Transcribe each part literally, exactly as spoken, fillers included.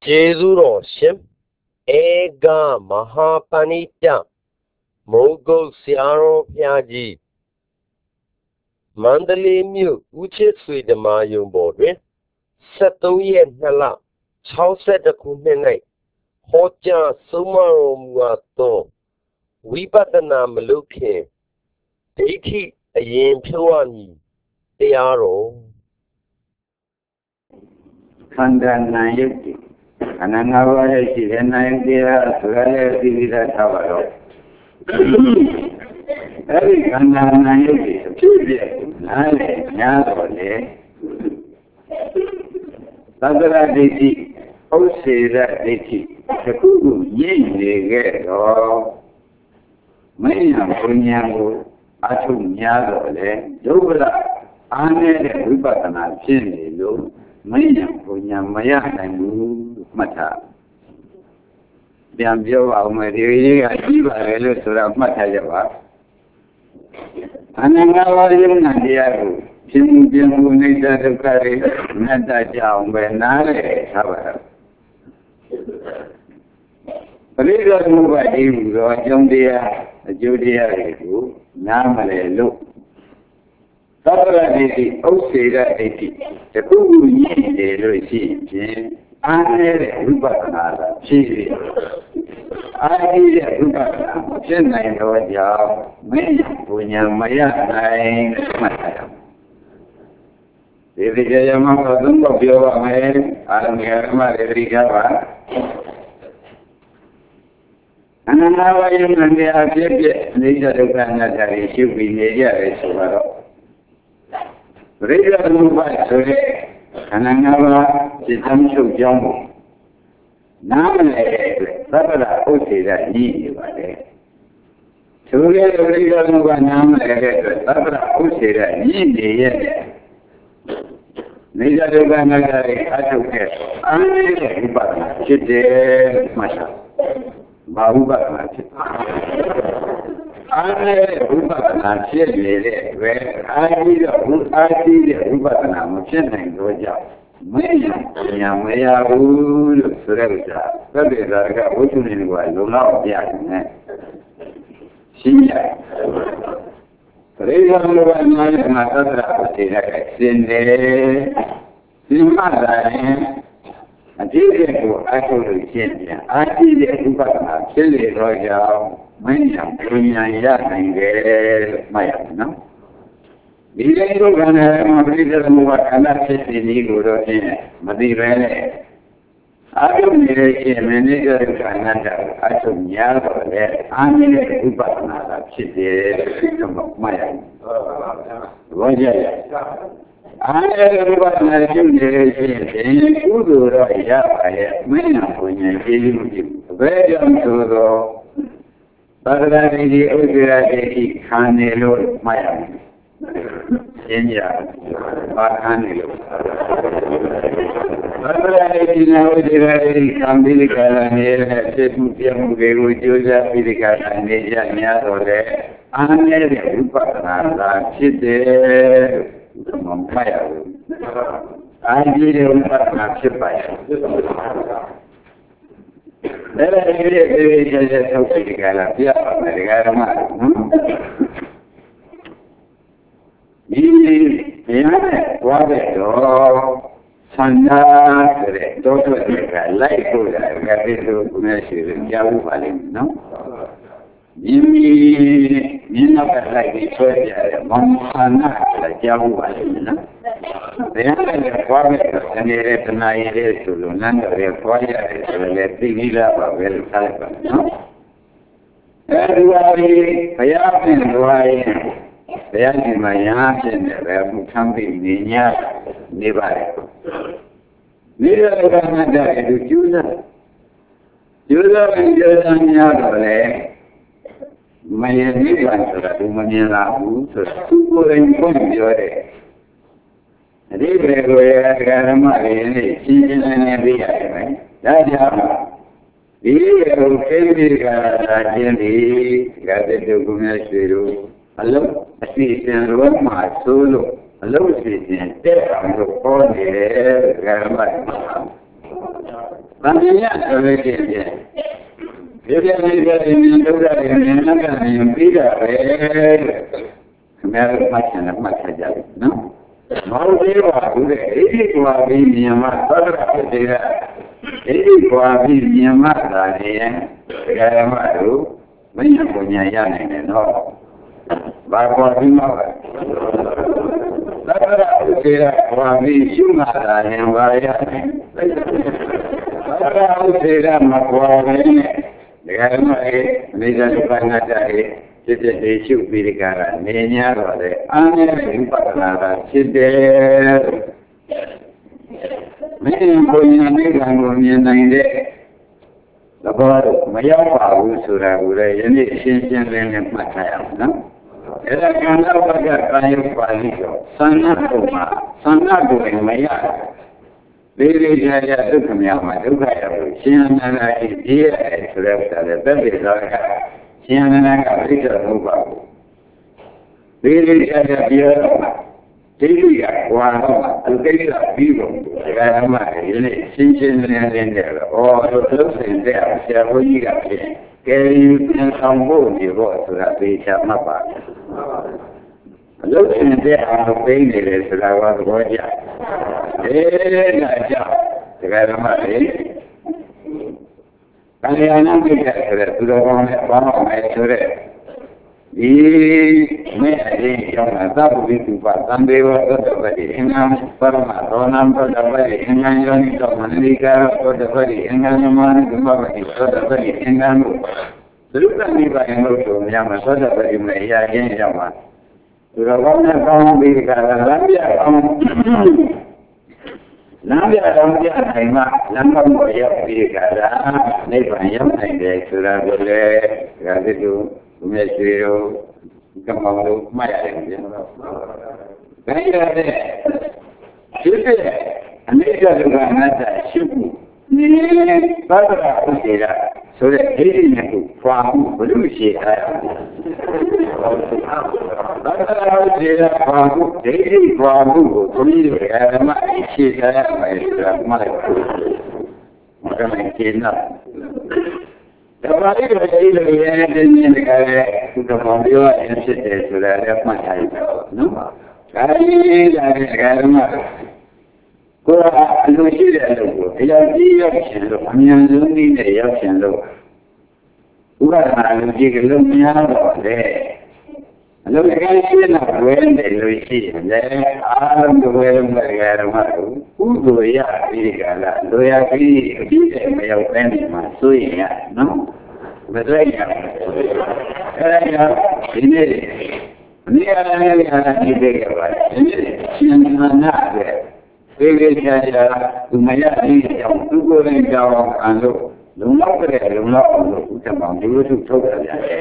Jezuro Shim Ega Mahapanita Mogo Siaro Piaji Mandali Mu Uchi Sweet Mayum Bodre Satoye Nala Chauset the Kumene Hoja Sumaro Muato Wipatana Maluke Diti Ayen Puani Tiaro Kandana Anangava Shivana India, Suraya Divida Tavaro. Every Kandana Yuki, Nale, Nale, Sadara Diti, Osira Diti, Saku, Yin, the Gero, Maya Punyango, Atum Yadole, Dubra, Ane, Rupatana, Chin, Maya Punyamaya, and Mata. Biambio, Almeri, Akiva, Sura Matayava. Anangava Nadia, Jim Jim Nita Kari, Nata Jam, Benare, however. Riga Mubadim, Jondia, Judia, Namale, look. Sabra Diti, Osira Eti, the Kugu Yi, the Lucy, Anne Rubana, Chili. I did a Rubana, Chennai, Roja, Maya, Punya, Maya, Nine, Maya. The Vijayama of your man, Alamma, Rigava. And now I am and they are later to Canada, should be near Riga Mubai Sore, Anangava, Sitamshu Jamu. Namale, Sabara, Osira, Yivale. Sure, Riga Muba Namale, Sabara, Osira, Yivi. Nida Rubanagari, Atuke, Anne, Chite, Masha, Bahuba, I Rubana, Chile, where I did I did Rubana, Muchin, Roja. Maya, Maya, Uru, Sureta, Rabbi, Utunin, Lula, Yak, Shia. Reza Rubana, Matatra, Sinde, Simada, I did it, I told the Kenya. I did it, Rubana, Chile, Roja. Maya, Punya, Yang, Maya, no? Video Gana, Reader Muvakana, Niguro, Madivene. I don't need a manager in Canada. I took Yaro there. I need a Ubana, Chitty, Maya. Roger. I had a Ubana, Jim, Udo, Yaya, Mena, Punya, very unto Badari Udira Kanelo Maya Kenya Bakanelo Badari Udira Kambilika and Semutia Guru Josa Pilika and Neja Niadore Anne Upana Chite Maya I did a Upana Chipaya. There are very good Galapia, Americana. He was a dog, Santa, Doctor, like good, I got it to measure in Yavu Valley, no? Jimmy, you know, like the Troja, Montana, like Yavu Valley, no? They are the former and they recognize it to Lunanda, they acquire the Tigila of El Salvador, no? Everybody, I have been why they are in my aunt and they have come in Nina, nearby. Neither of them had died to Judah. Judah and Judah my new answer to Manila, who's super important. River Garamari, season and every day. That's how we got the document. Hello, assistant, what my solo. Hello, assistant, there I'm the phone here, Garamari. Bambina avete io che mi viene da non che pida e me facciano facciare no ma lo devo fare e qua mi ma padre dire e qua mi ma dai eh ma tu mi pugna ya no va qua mi ma padre dire qua mi ma dai va ya padre dire ma qua mi da pangatare che te ci ubicare ne gnarole ane imparare siete me poi non mi gango mi nande la poi ma ya pa u sura gure yene shin shin len ne mataya no era kanda ba ga kayo pa ni ko sanna ko ma sanna ko me ya Vedi Jaya Dukhamyama Dukhaya Shinanana is dear as left at the baby Zaka Shinanaka Rita Rubaku. Vedi Jaya Biarama Tilia Wahama Alkaya Bibo Rama Shinchin and there or close in there Shavuiga Gay some wood you go to that beach at Mapa. Looking there on the is that I was going to eh, I just, the guy of my and I know we get to the one that one of my children. He may I think on top of it, but Sunday was the very England, Parma, Ronam, the very England, Dominica, or the very England, the poverty, or the very England. Look at me by a note of Yama, so that very may again Yama. Ragona kaum bi kala lambia kaum lambia lambia naima lambia moya bi kala nei panyam nei de sura gole gadidu umesiro kamalu maya de kaya de sipe anika dugana shipu ni padra usira sore hiri ne famu bulushi aya padra usira famu hiri famu kuni ama ichi aya maestra mai makana kina Dabari ko ile ile ne kare ko mabio ense de sura ya matai no kai la kare ma ko ano shi da lo ya ji ya shin lo amyan zuni ne ya shin lo ura na ji ke lo nya lo de lo ke shi na ko ne lo shi ne a lo ko ma ga ma ku do ya ji ga la lo ya ki ji de me ya pen ma su ya no me dai ya eh ya ni ni ya ni ya ni de ga ba ni shin na na de Vedi Jaya Umaya Iyam Tugore Jawam Ando Lumapre Lumapre Utamam Divutu Toka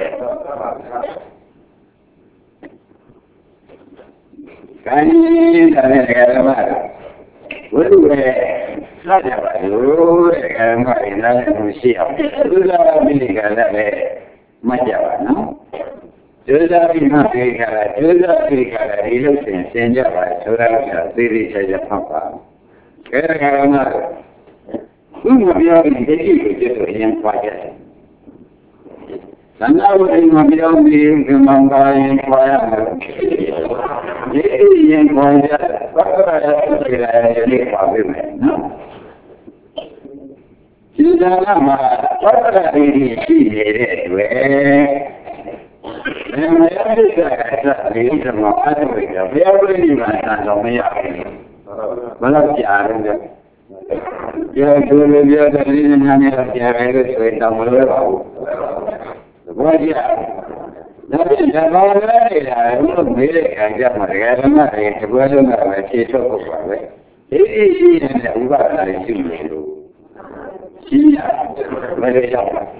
Kani Kani Kani Ure Sada Ure Kani Kani Musia Ura Bini Kani Majawa no Joda Bina Kala Joda Kala Ilusin Senjava Sura Siri Saja Papa Kera Kala Uma Biar Jadi Jodo yang Paya Sana Uri Mabiar Biar Kemangga yang Paya Jadi yang Paya Papa Kira Jadi Pabime Joda Nama Papa Ini Siri Dwe Memang ada kata ini semua ada benda. Biar boleh mana namanya. Malah jangan je. Dia dulu dia dari mana dia itu cerita mula tahu. Wajib. Tapi jangan lagi lah. Itu bela kerja mereka mana yang sebelum mereka cakap apa. Ini ini yang ubah dari sini dulu. Siapa mereka?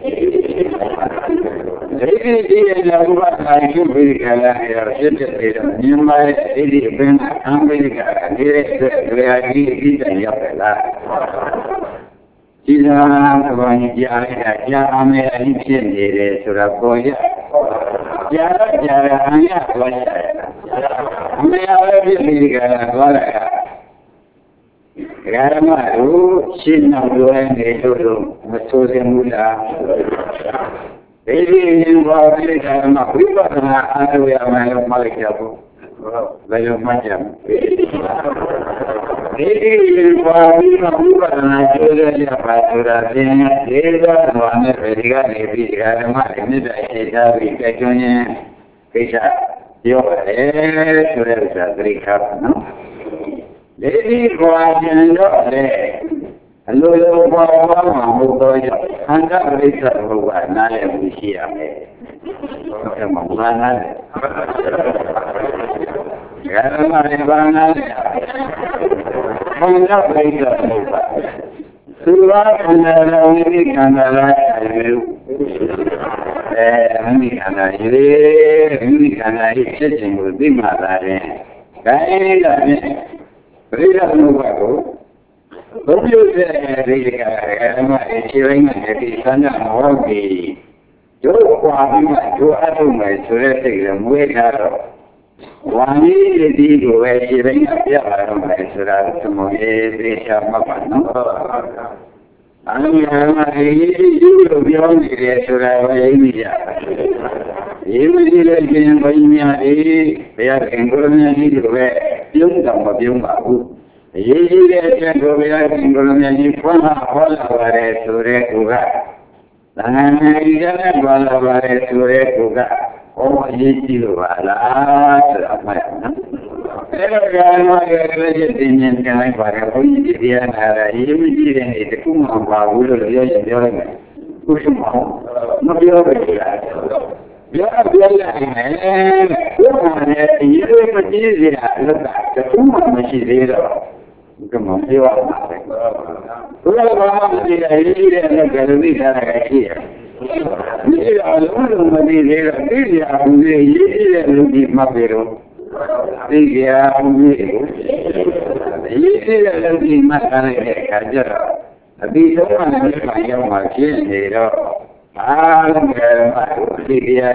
Jadi dia yang buat lagi berikala ya sudah tidak. Nimai ini benar Amerika dia lagi kita yang belah. Jika sebanyak jaya jaya Amerika ini sendiri Surabaya. Jaya jaya hanya Surabaya. Amerika ini berikala Karama, she not doing a little Masoya Mula. Baby, you are really Karama. We got an area of my Malikabu. By your Majam. Baby, you are an area of my Deva, one Vediga, maybe Karama, and I have a Kajunian. Fisha, you are there to have a drink up, no? Lady Guardian, hello, who goes and got later who are not able to hear me. Surat and the Canada, Canada, Canada, sitting with the mother. Rida Nubago, don't you say, Rida, hearing a son of the Joe Kwame, Joe Adama, to let them wake up. One is the deed where she rang up the other, some of the Mapano. And you will be on the India. Even if they are in the Yung Dama Yung Babu. Ye can go there in Golomani, one all of our Surekuga. Then one of our Surekuga. Oh, ye do a lot. Every Indian can I buy a Indian, even the Kuma Babu, the other. Pushmo, not your regular. You are the you are easy the two machines. Come on, you are nothing. Well, I need a gallery that I hear. You are the one who is a little Mabero. The Ah, Lydia,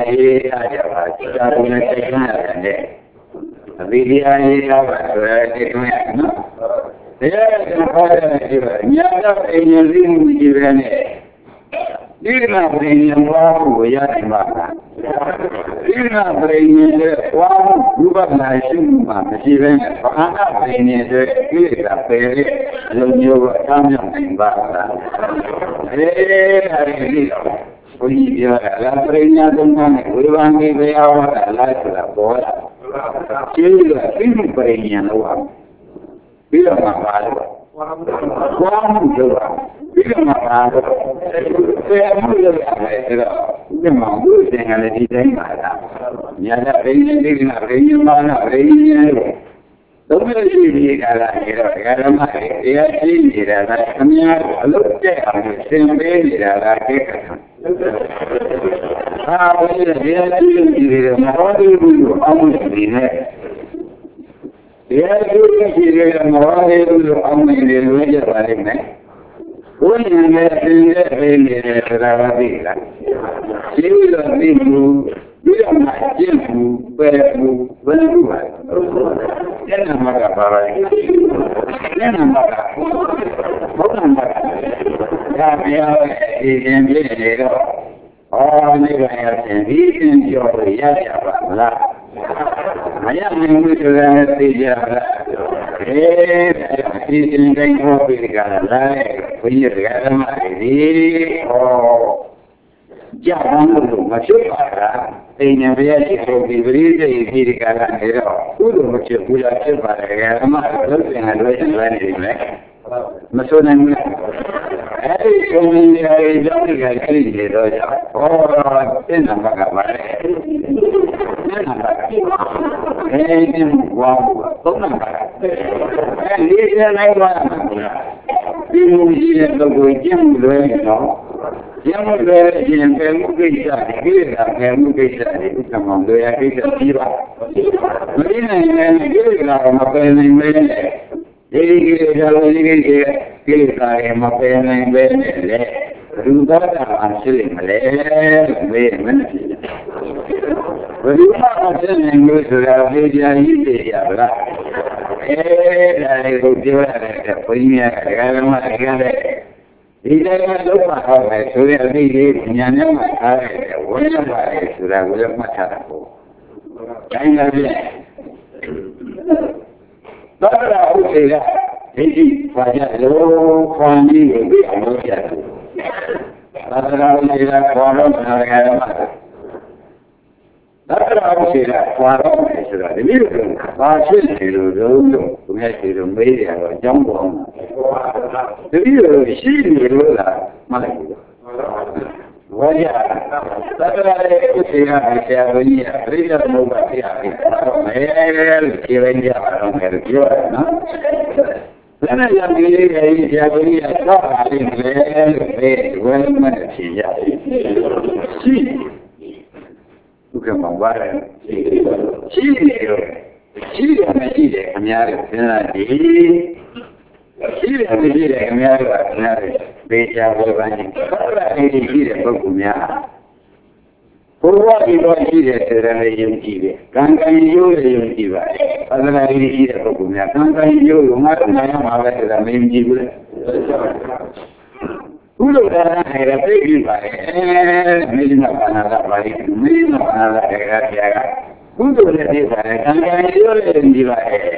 la preña de una cueva que ve ahora la de la bola. Si la prima preña no va. Mira más malo. Juan yo va. Mira más malo. Pero no le va a decir. De mamá, tenga la vida en mala. Ya la preña de una preña mala, preña. ¿Dónde se llega la era madre? Y así era la camioneta, lo que siempre era la queja. Ah, bueno, ya sí, era mejor el mundo, vamos a ver. Ya sí, era mejor el mundo, vamos a ver, voy a verme. Bueno, me atendé a ver la vida. Sí, lo digo. Mira más tiempo, pero bueno, ya no me acaba. Ya no me acaba. No me acaba. Ya me ha dicho, oh, me voy a sentir, yo voy a hablar. Mañana me mucho de decir, eh, si tengo que regalar, voy a regalar, oh, ya vamos, macho para. En realidad, lo que brilla y decir que hagan el uno mucho pula para que hagan más, lo que en el resto de la vida. Me suena muy bien. Ay, como en la vida que hay que doy. Oh, tiene una vaca. Tiene una vaca. Eh, guau, toma vaca. Eh, dice la vaca. Y muy bien lo que quieren lo ¿no? Siamo veri in quello che c'è, che è quello che c'è, diciamo, dove è che si va. Ma viene che la ma per bene. E che già lo dice che che sta ma per bene. Risultata anche le bene. Quindi ma se ne invece la vedi ahí e ya, အဲဒါကိုပြောရတယ်ဘုန်းကြီးများကဓမ္မတွေကလည်းဒီတိုင်းလုံးဝဟောတယ်ဆိုရင်အသိလေးညာနဲ့မှထားရတယ်ဝိညာဉ်ပါတယ်ဆိုတာကိုလည်းမှတ်ထားတာပေါ့တိုင်းလာပြီတော့ဥစ္စေကဒိဋ္ဌိပါကြလို့ခွန်ကြီးကိုပြအောင်လုပ်ရတယ်သာသနာ့ရေးကခေါ်တော့ဆရာကမှဒါတော့ဥစ္စေကခေါ်တော့ဆိုတာဒီလိုကဘာဖြစ်နေလို့လို့ဘုရားရှိတော်မေးရတော့အကြောင်းပေါ်ဒီလိုရှိနေလို့လားမလိုက်ဘူးဝါရသတ္တရာရဲ့ဥစ္စေကဆရာတော်ကြီးကပြိဿသမုပ္ပါဒ်ဆရာကြီးအဲလို့ခြေလိုက်ကြပါတော့မယ်ပြောရနော်ဘယ်နဲ့ရမီလေးကြီးဆရာတော်ကြီးကတော့ပါလိမ့်မယ်လို့ပဲဝယ်မှတ်ဖြေရတယ်ရှိသူကမှပါရဲရှိတယ်ရှိတယ်မရှိတယ်ခင်ဗျားတို့စဉ်းစားကြည့်ရှိတယ်မရှိတယ်ခင်ဗျားတို့ကခင်ဗျားတို့ပေချာဝေဖန်ကြည့်အဲ့ဒါအင်းရှိတဲ့ပုဂ္ဂိုလ်များဘုရားဒီလိုရှိတဲ့စေတနာယုံကြည်တယ်ကံကံရိုးရယုံကြည်ပါသာသနာ့ရေးရှိတဲ့ပုဂ္ဂိုလ်များကံကံရိုးကိုငါတို့နိုင်မှာပဲဆိုတာမယုံကြည်ဘူးလေဘုလိုတာနဲ့ရပြည့်ပြီပါလေမိစ္ဆာဘာနာကပါဠိမိစ္ဆာဘာနာကတရားကဘုလိုနဲ့ပြပါတယ်ကံကံရိုးရယုံကြည်ပါလေ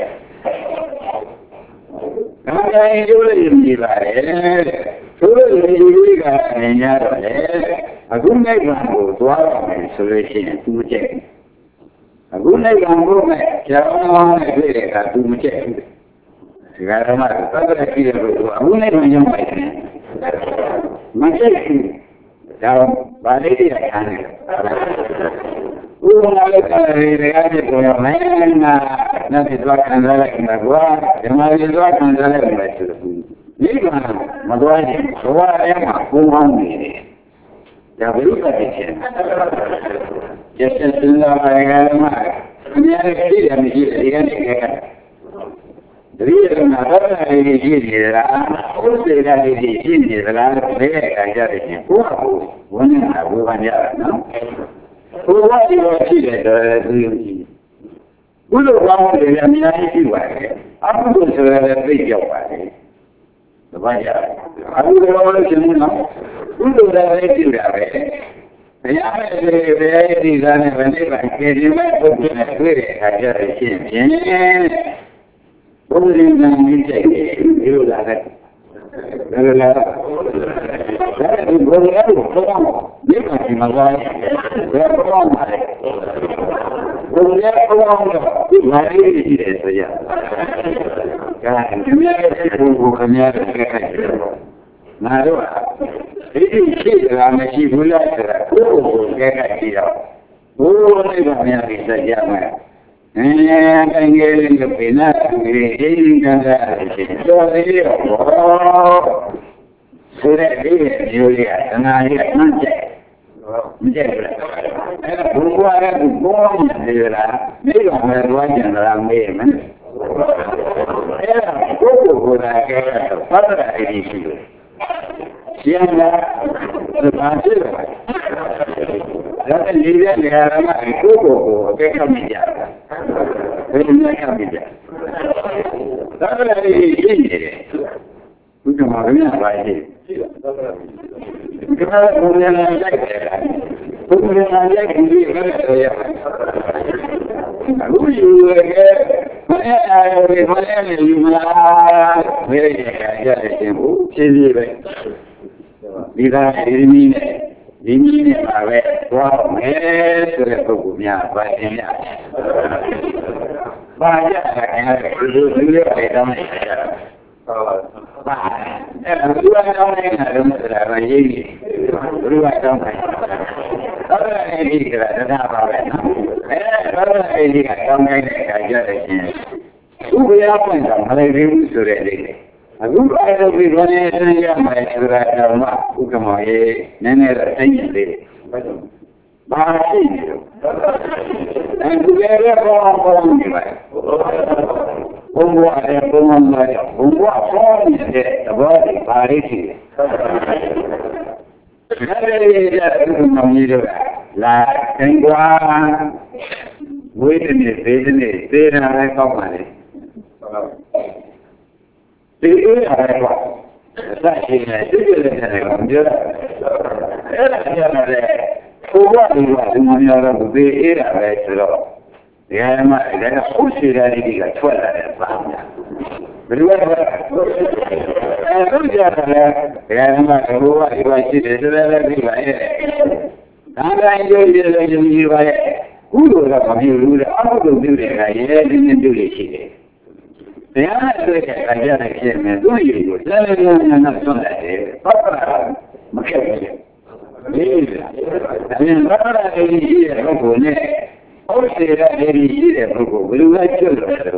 ကံကံရိုးရယုံကြည်ပါလေဆိုလိုရည်ကြီးကနေရတော့လေအခုနိဗ္ဗာန်ကိုသွားရမယ်ဆိုလို့ရှိရင်သူမကျက်အခုနိဗ္ဗာန်ကိုမဲ့ကျောင်းတော်နဲ့တွေ့တဲ့အခါသူမကျက်ဘူးဒီကရမသတ္တရရှိတဲ့ပုဂ္ဂိုလ်အခုနိဗ္ဗာန်ရောက်မယ်မကျက်ဘူးဒါဗာလိတိရခံတယ်ဥပမာလည်းကလေးတွေကပြောရမယ်နာနာတိသွားခံရလိုက်မှာကွာဓမ္မရီသွားခံရလိုက်မှာဆိုတော့နိဗ္ဗာန်မသွားရင်ဘဝထဲမှာပုံအောင်နေတယ်ဒါဘယ်လိုဖြစ်ချင်ကျက်တဲ့စဉ်းစားပါကမှအများကြီးရှိတယ်မရှိတယ်ဒီကနေ့ကတတိယကနာဘာသာရေးရှိနေတာဥစ္စေကလေးရှိနေသလားဘယ်အခါကြတဲ့ချင်းဘုရားကိုဝန်နေတာဘုရားကြတာနော်ဘုရားဒီလိုရှိတယ်တော့သူယုံကြည်ဘုလိုကောင်းတယ်အများကြီးရှိပါတယ်အဘုလိုဆိုရတဲ့သိကြောက်ပါတယ်တပည့်ရအခုတော့လည်းရှင်နော်ဘုလိုလည်းသိကြတယ်ဘုရားရဲ့ဘုရားရဲ့ဒီကနေ့ဗနေပါကျေဒီမဲ့ဘုရားနဲ့တွေ့တဲ့အခါကျတော့ရှင်ဖြင့်ဘုရားရှင်ကမြင်တဲ့ဒီလိုလာတဲ့ဘယ်လိုလဲဒါဒီဘုရားကိုဘုရားဒီကနေ့မှာဘယ်ဘုရားမှာလဲဘုရားဘုရားကမာရီရှိတယ်ဆိုရကဲဒီမြတ်ရဲ့ဘုရားကများတဲ့ခိုက်တယ်ငါတို့ဒီရှိတာမရှိဘူးလားဆိုတာကိုယ်ကိုကြက်ကြည့်တော့ဘုရားလေးကများပြီးစကြမယ်အဲတိုင်းငယ်လေးကပြနာကြီးအင်းကံကရှိတော်သေးရောဆိုတဲ့ဒီမျိုးလေးကသနာလေးကနှံ့ကျက်မကျက်ဘူးလားအဲ့ဒါဘုရားရဲ့ဘုရားကြီးလားဒီကောင်လည်းတွားကြံလာမေးမယ်အဲ့ဒါကိုယ်ကိုယ်ကကဲတော့ပတ်တာအရေးရှိတယ်ကျန်တာဘာဖြစ်လဲဒါကလေးတဲ့နေရာမှာကိုယ်ကိုယ်ကိုကဲခမိကြတာဘယ်လိုခမိကြဒါကလည်းရှိနေတယ်ဘုရားမှာလည်းပါရှိတယ်ဒါကဘုရားနဲ့လိုက်တယ်ဘုရားနဲ့လိုက်ပြီးရတဲ့ရအခုယူရခဲ့မအဲ့အားရမအဲ့နဲ့ယူမလားဘယ်ရကြရတယ်ရှင်ဘုဖြည်းဖြည်းပဲဒီကဒီနည်းနဲ့ဒီနည်းနဲ့ပါပဲသွားမယ်ဆိုတဲ့ပုဂ္ဂိုလ်များပါတင်ရတယ်။ဘာကြတယ်ဒီလိုဒီလိုပဲတောင်းနေကြတာ။ဟုတ်ပါအဲ့ဒါဘုရားတောင်းနေတာတော့မဟုတ်လားရေးကြီးဘုရားတောင်းတယ်။အဲ့ဒါအဲ့ဒီကတရားပါပဲနော်။အဲ့ဒါအဲ့ဒီကတောင်းနေတဲ့အခါကျတော့ရှင်ဥပယပွင့်တာမလေးဘူးဆိုတဲ့လေးအခုအဲ့လိုပြီးတော့နေရမယ်ဆိုတာတော့မှဥက္ကမောရေးနည်းနည်းတော့သိနေသေးတယ်ဘာရှိနေလို့အဲဒီလည်းပေါ်ပေါ်နေပါဘုံဘွားရဲ့ဘုံဘွားရဲ့ဘုံဘွားပေါ်နေတဲ့သဘောတွေဘာလေးရှိလဲအဲဒီကြတဲ့မောင်ကြီးတို့ကလာသင်္ကွာဝိဒနေသေနေသေတာလည်းကောက်ပါလေဒီအေးရတယ်ကွာဒါရှိနေဒီလိုလည်းတယ်ကွာပြောတာအဲ့ဒါကြတယ်ဘုရားဒီကဒီမှာတော့ဒီအေးရတယ်ဆိုတော့ဒီမှာလည်းခုရှိတဲ့ဒီကထွက်လာတယ်ပါများဘယ်လိုလဲအဲ့လိုကြတယ်ဒီမှာဘုရားဒီကရှိတယ်ဆိုလည်းဒီပါရဲ့ဒါတိုင်းကြည့်ရလို့ဒီပါရဲ့ကုသိုလ်ကမပြုဘူးလေအကုသိုလ်ပြုတဲ့ကရဲဒီနေ့ပြုလို့ရှိတယ်။တရားနဲ့တွေ့တဲ့အခါကျတော့ဖြစ်မယ်သူ့ရည်ကိုလည်းလည်းလည်းနဲ့ဆွတ်လိုက်တယ်။ဟုတ်ကဲ့မခက်ဘူး။ဒီလား။ဒါရင်ဘာသာရေးရှိတဲ့ပုဂ္ဂိုလ်နဲ့ဟုတ်စေရရေးရှိတဲ့ပုဂ္ဂိုလ်ဘယ်လိုလဲကျွတ်လို့လဲ။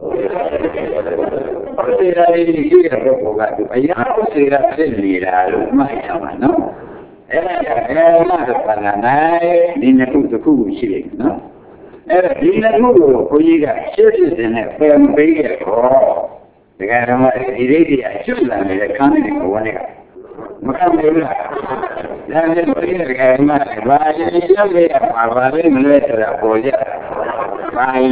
ဟုတ်စေရရေးရှိတဲ့ပုဂ္ဂိုလ်ကအရာဟုတ်စေရဖြစ်နေတာလို့မှတ်ရမှာနော်။အဲ့ဒါကအဲ့ဒါကဘာလဲဒီနှစ်ခုတစ်ခုရှိတယ်နော်အဲ့ဒါဒီနှစ်ခုကိုဘုန်းကြီးကရှင်းပြနေတဲ့ပြန်ပေးရတော့ဒီကရမဒီလေးတွေအကျွတ်လာနေတဲ့ခန်းလေးကိုဝင်နေတာမခံဘူးလားဒါနဲ့ဘုန်းကြီးကရမဘာရင်ရောက်ရပါပါလိမ့်မလဲဆိုတာပေါ်ကြဘာရင်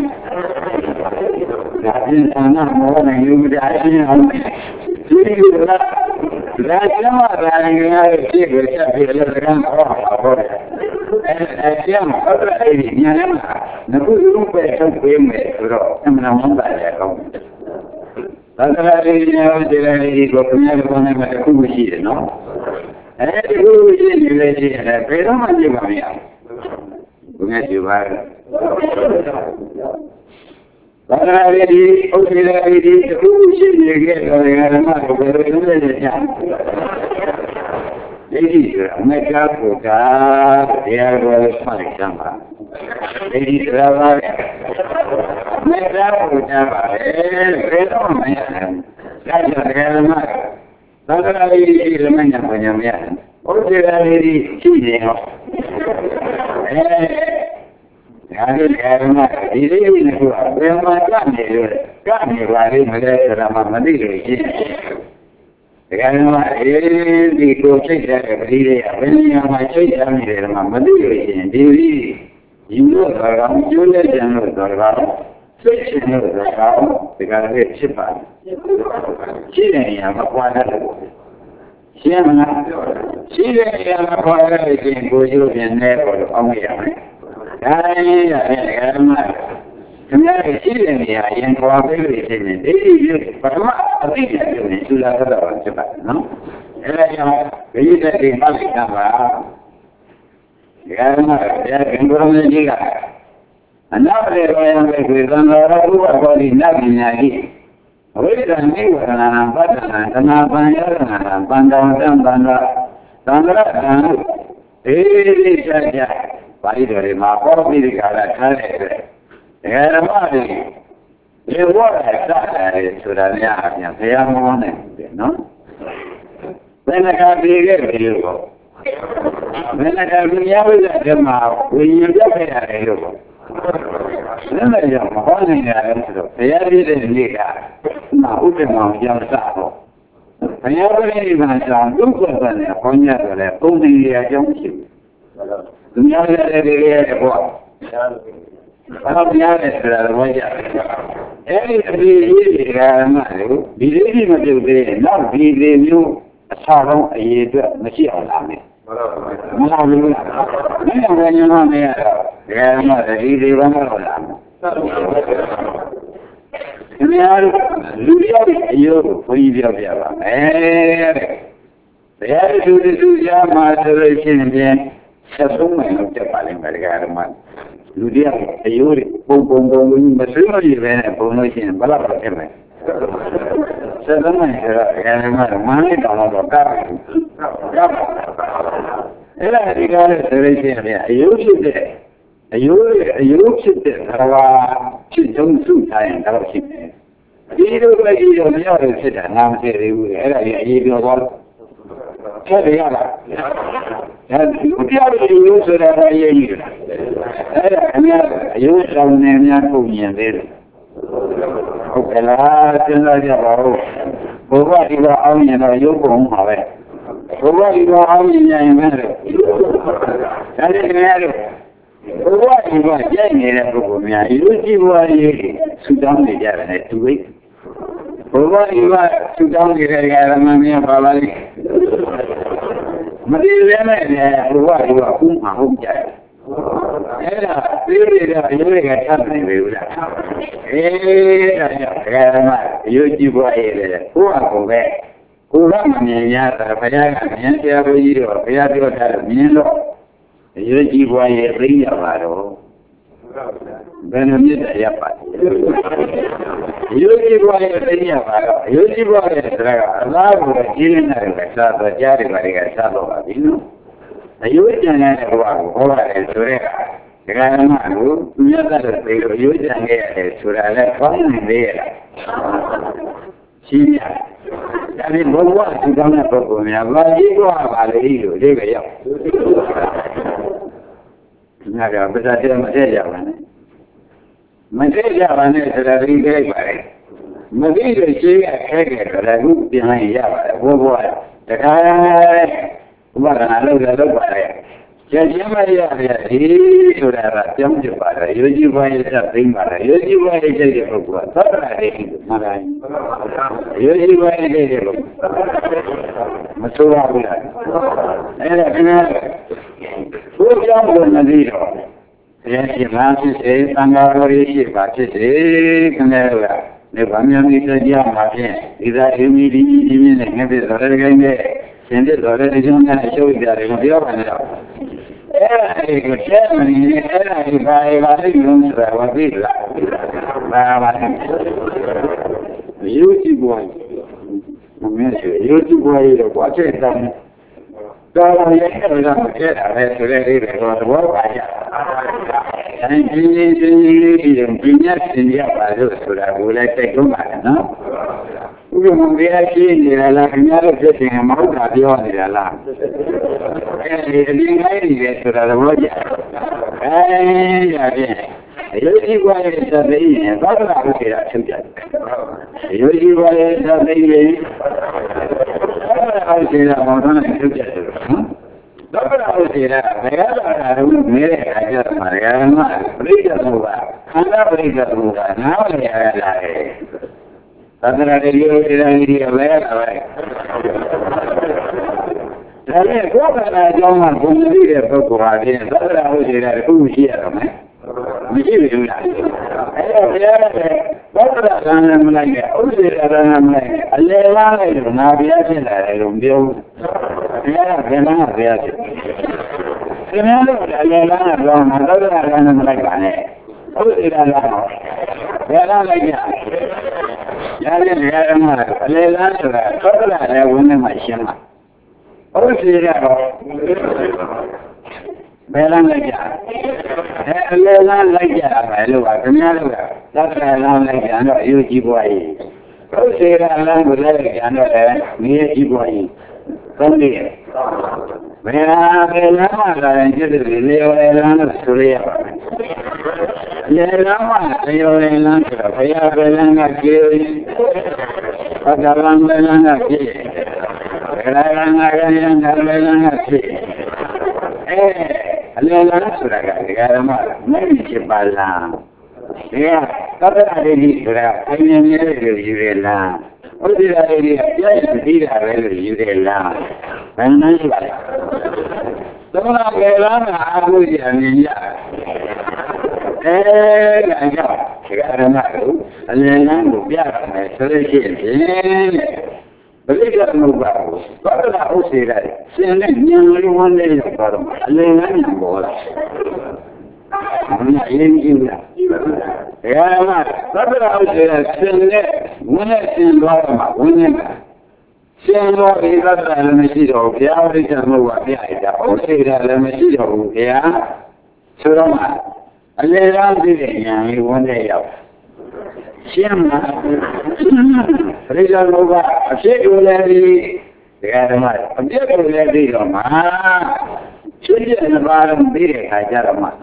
ဒါပြင်ဆင်နာမောနေယူကြရင်အောင်ဒီလိုလားဒါကျမရာငယ်ရဖြစ်ကြတယ်လည်းကံဟောဟောတယ်အဲကျမဟုတ်တယ်ဒီညာလည်းငါတို့ရုပ်ပဲထုတ်ပေးမယ်ဆိုတော့အမှန်မှန်ပါတယ်ကောင်းသာသနာ့ရေးရောဒီလေးကိုပြန်ရကောင်းနေမှာတခုရှိတယ်နော်အဲဒီခုရှိနေလေရှိတယ်ဘယ်တော့မှကြည့်ပါမရဘူးဘုရားရှိပါဘာသာရေးဒီဥစ္စာရေးဒီတခုရှိနေကြတယ်ငါတို့ကဘယ်လိုလုပ်လဲညာဒီကအမေကကိုကတရားတော်ဆောက်ကြပါဒီကရာပါမေတ္တာကိုကြပါလေဘယ်တော့မှမရဘူးဒါကြောင့်တရားဓမ္မသာသနာ့ရေးဒီလမညာပညာမရဘူးဥစ္စာရေးဒီရှိနေတော့အဲဒါကတရားဓမ္မဒီလေးကိုဘယ်မှာကနေလို့ကနေပါလိမ့်မလဲဆိုတာမှမသိလို့ရှိတယ်ဒါကမှအဲဒီကိုစိတ်တဲ့ပရိသေဘယ်နေရာမှာစိတ်ချနေတယ်မှမသိလို့ရှိရင်ဒီလိုယူလို့တော့ကောင်းကျိုးလက်ကျန်လို့တော့ကောင်းစိတ်ရှင်လို့တော့ကောင်းဒီကနေ့ဖြစ်ပါတယ်ရှိတဲ့နေရာမှာပွားတတ်တယ်ရှင်းမလားရှိတဲ့နေရာမှာပွားရလို့ရှိရင်ကိုယ်ကျိုးပြန်နေတော့အောင်ရမယ်ဒါရင်ရတယ်ဓမ္မဒီနေ့ရှိတဲ့နေရာရင်ပွားပေးလို့ရှိရင်ဒီလိုပထမအသိဉာဏ်ပြုနေသူလာတော့ဖြစ်ပါတယ်နော်အဲဒါကြောင့်ဘိဓိတဲ့မှတ်လိုက်တာပါဒီကနေ့ဘုရားရှင်ကိုယ်တော်ကြီးကအနာပရေရောယံပဲဆိုသံဃာရဥပ္ပါဒိနတ်ပညာကြီးအဝိဇ္ဇာနိဝရဏံပတ္တနာသနာပံယရဏံပန္တံသံပန္တသံဃာတံအေဒီချာချာပါဠိတော်တွေမှာဟောပြီးဒီကရထားတဲ့အတွက်ဒဂရမတွေဒီဝတ်ရတာလေဆိုတာများအပြင်ဘုရားမောင်းနေတယ်နော်ဘယ်နှခါပြေခဲ့ပြီလို့ဘယ်နှခါမြင်ရဝိဇ္ဇာဓမ္မဝိညာဉ်ပြတ်ခဲ့ရတယ်လို့လည်းလည်းကြောင့်မဟောနိုင်ရတယ်ဆိုတော့ဘုရားပြည့်တဲ့နေ့ကမဥပ္ပမောင်ကြောင့်စတော့ဘုရားပြည့်တဲ့မှာကြောင့်ဒုက္ခနဲ့ဘုံညဆိုတဲ့ပုံစံရအကြောင်းရှိတယ်သူများလည်းတွေရဲ့ပေါ့ဘာများလဲဆိုတာတော့ကြားအဲ့ဒီအပြီးကြီးတွေကမှလို့ဒီလေးကြီးမပြုတ်သေးရင်နောက်ဒီလေးမျိုးအစားဆုံးအရေးအတွက်မရှိအောင်လာမယ်မလာဘူးလားမင်းကလည်းညမမရတော့ဒီကမှဒီလေးဘာမှမလာဘူးဒီများလူရောက်အယုဘုန်းကြီးပြောပြပါမယ်တဲ့ဘယ်သူသူရမှာဆိုလို့ရှိရင်ဆက်ဆုံးမယ်လို့တက်ပါလိမ့်မယ်ဒီကမှလူတယောက်အယိုးပုံပုံပုံမဆွေးမရပဲနဲ့ပုံလို့ရှိရင်ဘယ်လောက်ဖြစ်မလဲဆက်သမိုင်းကလည်းမန်းလေးတောင်တော့ကားကားအဲ့ဒါဒီကားနဲ့ဆိုလို့ရှိရင်အယိုးဖြစ်တဲ့အယိုးအယိုးဖြစ်တဲ့ဘာဖြစ်ကြုံစုထားရင်တော့ရှိတယ်ဒီလိုပဲဒီလိုမရလို့ဖြစ်တာနားမသိသေးဘူးအဲ့ဒါကြီးအရေးပြောသွားလို့ဆက်ရရလားဒါဒီပြောရည်လို့ဆိုတာအရေးကြီးတယ်အဲ့ဒါအများအယုဆောင်နေများပုံမြင်သေးတယ်ဟုတ်ကဲ့လားစဉ်းစားကြပါဦးဘုရားဒီကအောင်ရင်တော့ရုပ်ပုံမှာပဲဘုရားဒီကအောင်ရင်ရင်ပဲဒါလည်းခင်ဗျားတို့ဘုရားဒီကကြိုက်နေတဲ့ပုဂ္ဂိုလ်များရုပ်ကြည့်ဘဝရေးဆူတောင်းနေကြတယ်တူဝိတ် Bova iba sudah kira-kira mana apa lagi. Mesti mana bova iba pun mahu jadi. Era, era, era kata ni berulah. Eh, kira-kira yogi buat era. Kuah kuah, kuah ni ya, payah ni ya begitu, payah dia dah ni lo. Yogi buat era ni apa Benar ni saya apa? Yogi buat ini apa? Yogi buat era. Allah buat ini nak kata jari bagi kata loh. Ini. Yogi jangan buat orang surga. Jangan malu. Dia tak ada yogi jangan surga. Kau ni dia. Siapa? Jadi bawa sudah nak pergi. Bagi gua balik itu dia kaya. Nak apa sahaja masih jalan. Masih jalan ni sudah tinggal balik. Masih tu saya kerja kalau biang ya, bawa. Sekarang bukan lalu lalu balik. Jadi apa ya? Jadi sudah rajam je balik. Yogi balik sering balik. Yogi balik jadi berbuat. Tak ada itu. Mana? Yogi balik jadi berbuat. Masuk apa? Ada kena. Bukan bukan dia. Jadi masih saya tanggal hari baca saya kena lah. Ni banyak kita dia macam. Ida ini ini ini ni ni orang kaya. Sendiri orang jangan show dia dia mana. Eh, kerja ni era ini baik belum terlalu bila. Bawa. YouTube buat. Mungkin YouTube buat itu baca itu. Kalau yang kita kerja ada sudah ini berbuat banyak. Yang ini ini yang punya sendiri baru sudah mulai terkembang, no? Udah mungkin ini adalah kenyataan jadi yang mau radio ni adalah. Ini ini sudah berbuat. Eh, jadi. Yogi buat seperti ini, baru aku tidak suka. Yogi buat seperti ini, baru aku tidak mahu suka. Baru aku tidak, mereka baru mereka ajar mereka mereka muda, anda mereka muda, nama mereka lagi. Tapi ada Yogi lagi dia mereka lagi. Jadi, kau kan jangan pun dia berkuat dia, baru aku tidak kuncinya ramai. Mesti begitu. Eh, dia baru ada mulai. Udah ada mulai. Allah itu nabi aja lah. Dia dia benar dia. Sebenarnya Allah Allah ada ada mulai kan. Udah ada. Dia lagi. Jadi dia benar. Allah sudah. Kalau ada orang macam mana? Oh, dia Belang lagi, belang lagi apa? Lu apa? Kenapa lu? Tak belang lagi, anda yogi buat. Kalau saya belang lagi, anda ni yogi buat. Kami, belang belang ada yang jadi belang surya. Belang ada belang surya, belang lagi. Belang belang lagi. Belang lagi, anda belang lagi. Eh. Allah sudah kata malam, mesti cepat. Ya, kalau ada di sudah, ini ni juga. Oh tidak ada di, ya tidak ada juga. Mana ni lah? Semua kelam aku jadi ya. Eh, enggak. Sekarang aku, Allah nak biar selesai. Beliau mengubah. Kalau aku sirai, saya yang lima ni baru. Allah yang boleh. Mana ini juga. Ya, mak. Kalau aku sirai, saya mana siapa mak, mana. Siapa itu dalam masjid dia orang mengubah dia. Aku sirai dalam masjid dia. Surama. Allah yang dia yang mana ya. Siapa? Rizal Muba, Syekh Ulari, dia ramai. Dia Ulari ramai. Syekh Nabaran dia kajar ramai.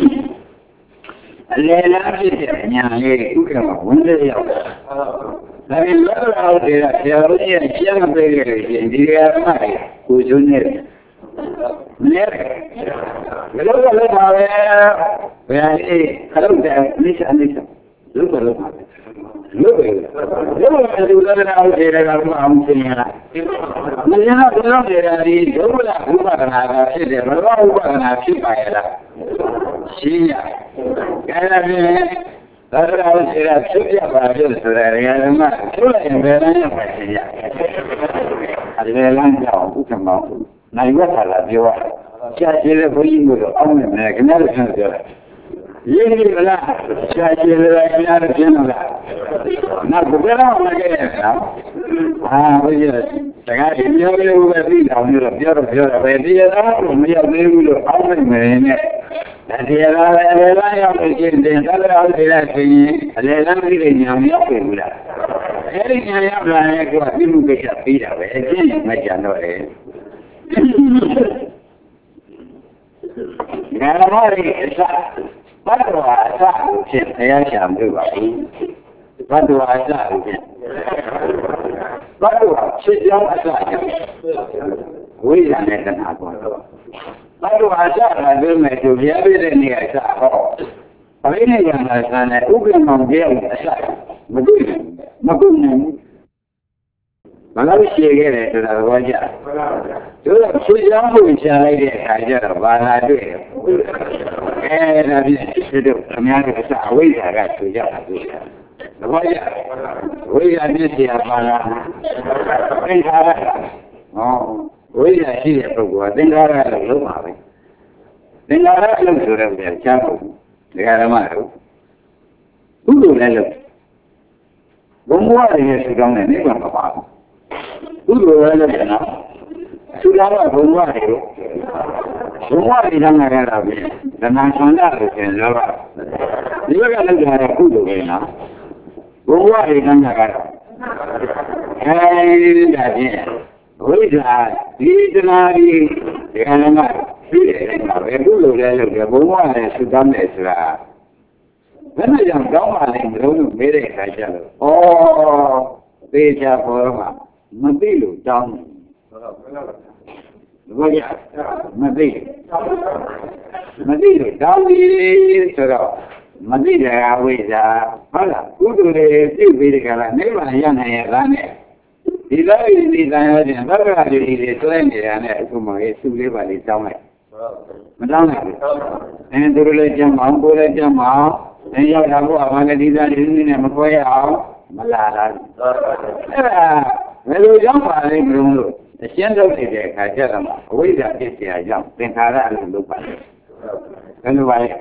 Lelah dia nyanyi itu kan, benda dia. Tapi kalau dia dia siapa dia dia ramai, kujunir. Benar. Kalau kalau mahu, ya ini kalau dah ni sana ni. Lu kalau လို့ပဲလို့ပဲဒီလိုလည်းအောင်တယ်ကတော့အောင်သင်ရလားမင်းကတော့ဒီလိုနေတာဒီဒုက္ခလားဥပဒနာကဖြစ်တယ်ဘယ်တော့ဥပဒနာဖြစ်ပါရဲ့လားရှင်းရအဲ့ဒါဖြင့်သာသနာ့ဆရာဖြစ်ပြပါလို့ဆိုတဲ့နေရာမှာကျိုးလိုက်ရင်ဘယ်လမ်းရောက်ပါ့ရှင်ရအဲဒီလမ်းကြောင်းဥက္ကမောနိုင်ဝတ်လာပြောရဆရာကြီးလည်းဘုန်းကြီးတို့အောင်းနေတယ်ခင်ဗျားတို့ဆန်းပြောတယ်ရင်းနေမလားဆရာကြီးလည်းခင်ဗျားတို့ရှင်းလို့လားနောက်ဘယ်တော့မှခဲ့ရလားအာဘုရားတခါဒီပြောလို့ပဲပြီးအောင်လို့ပြောတော့ပြောတော့ပဲတရားတော်မရောက်သေးဘူးလို့အောင်းနေမယ်နဲ့တရားတော်လည်းအလယ်လမ်းရောက်လို့ရှင်းတယ်သတ္တရာတွေလည်းဆိုရင်အလယ်လမ်းကြီးတွေညာမရောက်ပြီဘူးလားအဲဒီညာရောက်လာရင်ကဒီမှုကိစ္စပြီးတာပဲအကျင့်မကြံတော့လေငါတော်ရဲ့အစဘတ်တော်အစကိုဖြင့်တရားရှာမှုပါဘူးဘတ်တော်အစကိုဖြင့်ဘတ်တော်ဖြစ်ကြောင်းအစဝိညာဉ်နဲ့တဏှာပေါ်တော့ဘတ်တော်အစကလည်းမဲ့သူပြပြတဲ့နေရာအစဟောအဘိနိယနာကလည်းဥပ္ပမောင်ပြောင်းအစမတွေ့မကုနိုင်ဘူးမလို့ရှိခဲ့တယ်ဆိုတာတော့ကြသူကဖြည့်ကြောင်းမှုရှာလိုက်တဲ့အခါကျတော့ဘာသာတွေ့တယ်အဲဒါဖြင့်ဒီတို့အများကြီးအစအဝိဇ္ဇာကသူကြတာတွေ့တယ်တော့ကြဝိဇ္ဇာပြည့်စရာပါလားသင်္ခါရဟောဝိဇ္ဇာရှိတဲ့ပုဂ္ဂိုလ်ကသင်္ခါရလို့လုံးပါပဲသင်္ခါရလို့ဆိုတော့ပြန်ချမ်းဖို့ဒီကရမတို့ဘုလိုလည်းလို့ဘုံဘဝရဲ့သူကောင်းတဲ့နိဗ္ဗာန်မပါဘူးဘုလိုလည်းလည်းနော်သူတော်ကဘုံဘဝတွေကိုဘုံဘဝတွေတောင်းရတာပဲဓမ္မဆန္ဒလို့ပြန်ပြောတာဒီဘက်ကလည်းကြတယ်ကုသိုလ်ပဲနော်ဘုံဘဝတွေတောင်းရတာအဲဒီဒါဖြင့်ဝိဇ္ဇာဒီတနာဒီဒီကနေ့ကပြီးတယ်နော်ဘယ်ကုသိုလ်လဲလို့ဘုံဘဝနဲ့သူတောင်းတယ်ဆိုတာဘယ်နဲ့ကြောင့်တောင်းပါလဲမလို့မေးတဲ့အခါကျတော့ဩသေချာပေါ်တော့မသိလို့တောင်းတယ်ဘာကြမသိမသိလို့တောင်းပြီဆိုတော့မသိတဲ့ဝိဇ္ဇာဟုတ်လားကုသိုလ်တွေပြုပြီးတဲ့ကလာနိဗ္ဗာန်ရနိုင်ရလားနဲ့ဒီလိုဒီတန်ရတဲ့သက္ကရာတွေတွေတွဲနေတာနဲ့အခုမှရေးစုလေးပါလေးတောင်းလိုက်မတောင်းနိုင်ဘူးအဲသူတို့လည်းကြမ်းအောင်ကိုယ်လည်းကြမ်းအောင်အဲရောက်တာကိုအမှန်တည်းသားဒီနည်းနဲ့မခွဲရအောင်မလာတာအဲ့ဒါဘယ်လိုကြောင့်ပါလဲမလို့အရှင်းထုတ်နေတဲ့အခါကျတော့အဝိဇ္ဇာဖြစ်เสียကြောင့်သင်္ခါရအလိုလုပ်ပါလေဘယ်လိုပါလဲ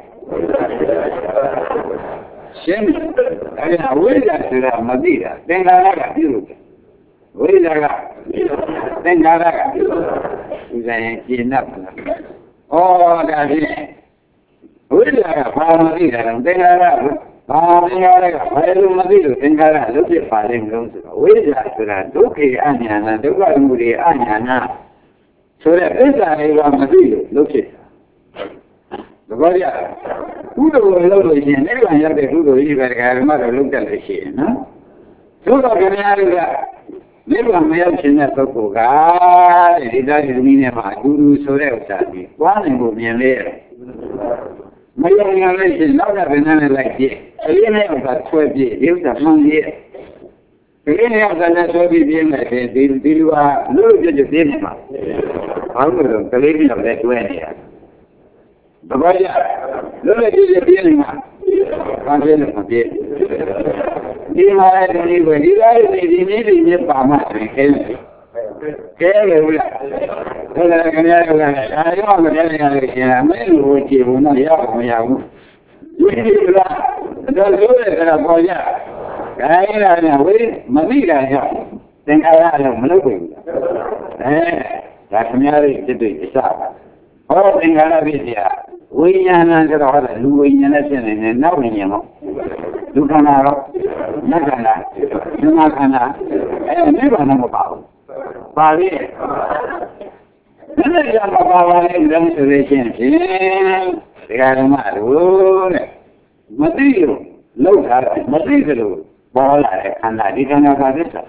ရှင်းအဲ့ဒါအဝိဇ္ဇာဆိုတာမသိတာသင်္ခါရကပြုလို့ဝိဇ္ဇာကသင်္ခါရကပြုလို့ဒီဆိုင်ကျင့်တတ်ပါလားဩဒါဖြင့်ဝိဇ္ဇာကဘာမသိတာလဲသင်္ခါရဘာသင်္ခါရကဘယ်လိုမသိလို့သင်္ခါရလုံးဖြစ်ပါလိမ့်မလို့ဆိုတော့ဝိဇ္ဇာဆိုတာဒုက္ခေအညာဏဒုက္ခမှုတွေအညာဏဆိုတဲ့သစ္စာတွေကမသိလို့လုံးဖြစ်တာသဘောကျကုသိုလ်လုပ်လို့ရှိရင်နိဗ္ဗာန်ရောက်တဲ့ကုသိုလ်ကြီးပဲဒကာဓမ္မတို့လုပ်တတ်လို့ရှိရင်နော်သို့တော့ခင်ဗျားတို့ကနိဗ္ဗာန်မရောက်ခြင်းတဲ့ပုဂ္ဂိုလ်ကဒီသားဒီသမီးနဲ့မှအတူတူဆိုတဲ့ဥစ္စာကြီးပွားနိုင်ဖို့မြင်လေမယုံရလို့ရှိရင်နောက်ကဘယ်နဲ့လိုက်ကြည့်အရင်နဲ့ဥစ္စာဆွဲပြည့်ဒီဥစ္စာမှန်ကြည့်ဒီနေ့ဥစ္စာနဲ့ဆွဲပြည့်ပြင်းနေတယ်ဒီဒီလူဟာလို့ပြည့်ပြည့်ပြင်းနေမှာဘာလို့လဲကလေးကြီးတော့လည်းတွဲနေရတပည့်ရလို့လည်းပြည့်ပြည့်ပြင်းနေမှာဘာဖြစ်လဲမပြည့်ဒီမှာလည်းဒီလိုဒီလိုဒီဒီနေ့ဒီနေ့ပါမှခဲတယ်ကဲလေဦးလားဒါလည်းခင်ဗျားတို့ကလည်းအာရောမတည်းနေရလို့ရှင်မင်းတို့ကြည့်ဘူးနော်ရအောင်မရဘူးဒီလိုလားဒါလို့လည်းကပေါ်ကြခိုင်းလာတယ်ဝေးမသိတာကြောင့်သင်္ခါရလည်းမလုပ်ဘူးအဲဒါခင်ဗျားတို့จิตတွေအစပါဟောသင်္ခါရဖြစ်เสียဝိညာဏဆိုတော့ဟာလူဝိညာဉ်နဲ့ဖြစ်နေတယ်နောက်ဝိညာဉ်ပေါ့ဒုက္ခနာတော့နတ်ခန္ဓာသင်္ခါခန္ဓာအဲနိဗ္ဗာန်မပါဘူးပါလေဒီနေ့ကမပါပါနဲ့လမ်းဆိုရချင်းဖြင့်ဒီကရမတို့တဲ့မသိလို့လောက်တာမသိသလိုပေါ်လာတဲ့ခန္ဓာဒီခန္ဓာကသစ္စာ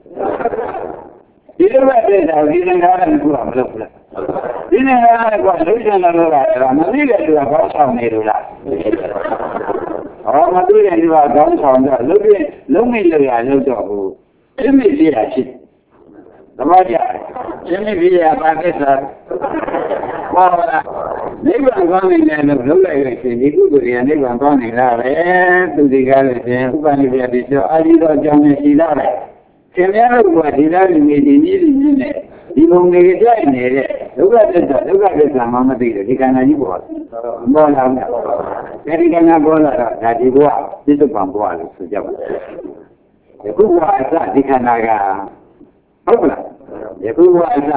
ဒီလိုပဲတဲ့ဒီသင်္ခါရကမလုပ်ဘူးလားဒီနေ့ကလည်းကွာလုံးချင်တယ်လို့ကမသိတဲ့လူကဘောက်ဆောင်နေလို့လားအော်မတွေ့တဲ့ဒီမှာကောင်းဆောင်တော့လုံးပြီးလုံးမိလို့ရလို့တော့ဘူးပြင်းပြရရှိသဘောကျပြင်းပြရပါကိစ္စဟောလားနိဗ္ဗာန်ကောင်းနေတယ်လို့လုံးလိုက်လို့ရှိရင်ဒီကုသိုလ်တွေကနိဗ္ဗာန်ကောင်းနေတာပဲသူဒီကားလို့ရှင်ဥပနိဒေယတိကျော်အာဒီတော်ကြောင့်ရှိလာတယ်ခင်ဗျားတို့ကဒီလားဒီနေဒီနည်းဒီနည်းနဲ့ဒီဘုံတွေကြိုက်နေတဲ့ဒုက္ခသစ္စာဒုက္ခသစ္စာမှမသိတယ်ဒီကံကြီးပေါ်ပေါ်လာတယ်ဒီကံကပေါ်လာတော့ဒါဒီဘဝပြစ္ဆုတ်ပံဘဝလို့ဆိုကြပါယခုဘဝအစဒီခန္ဓာကဟုတ်လားယခုဘဝအစ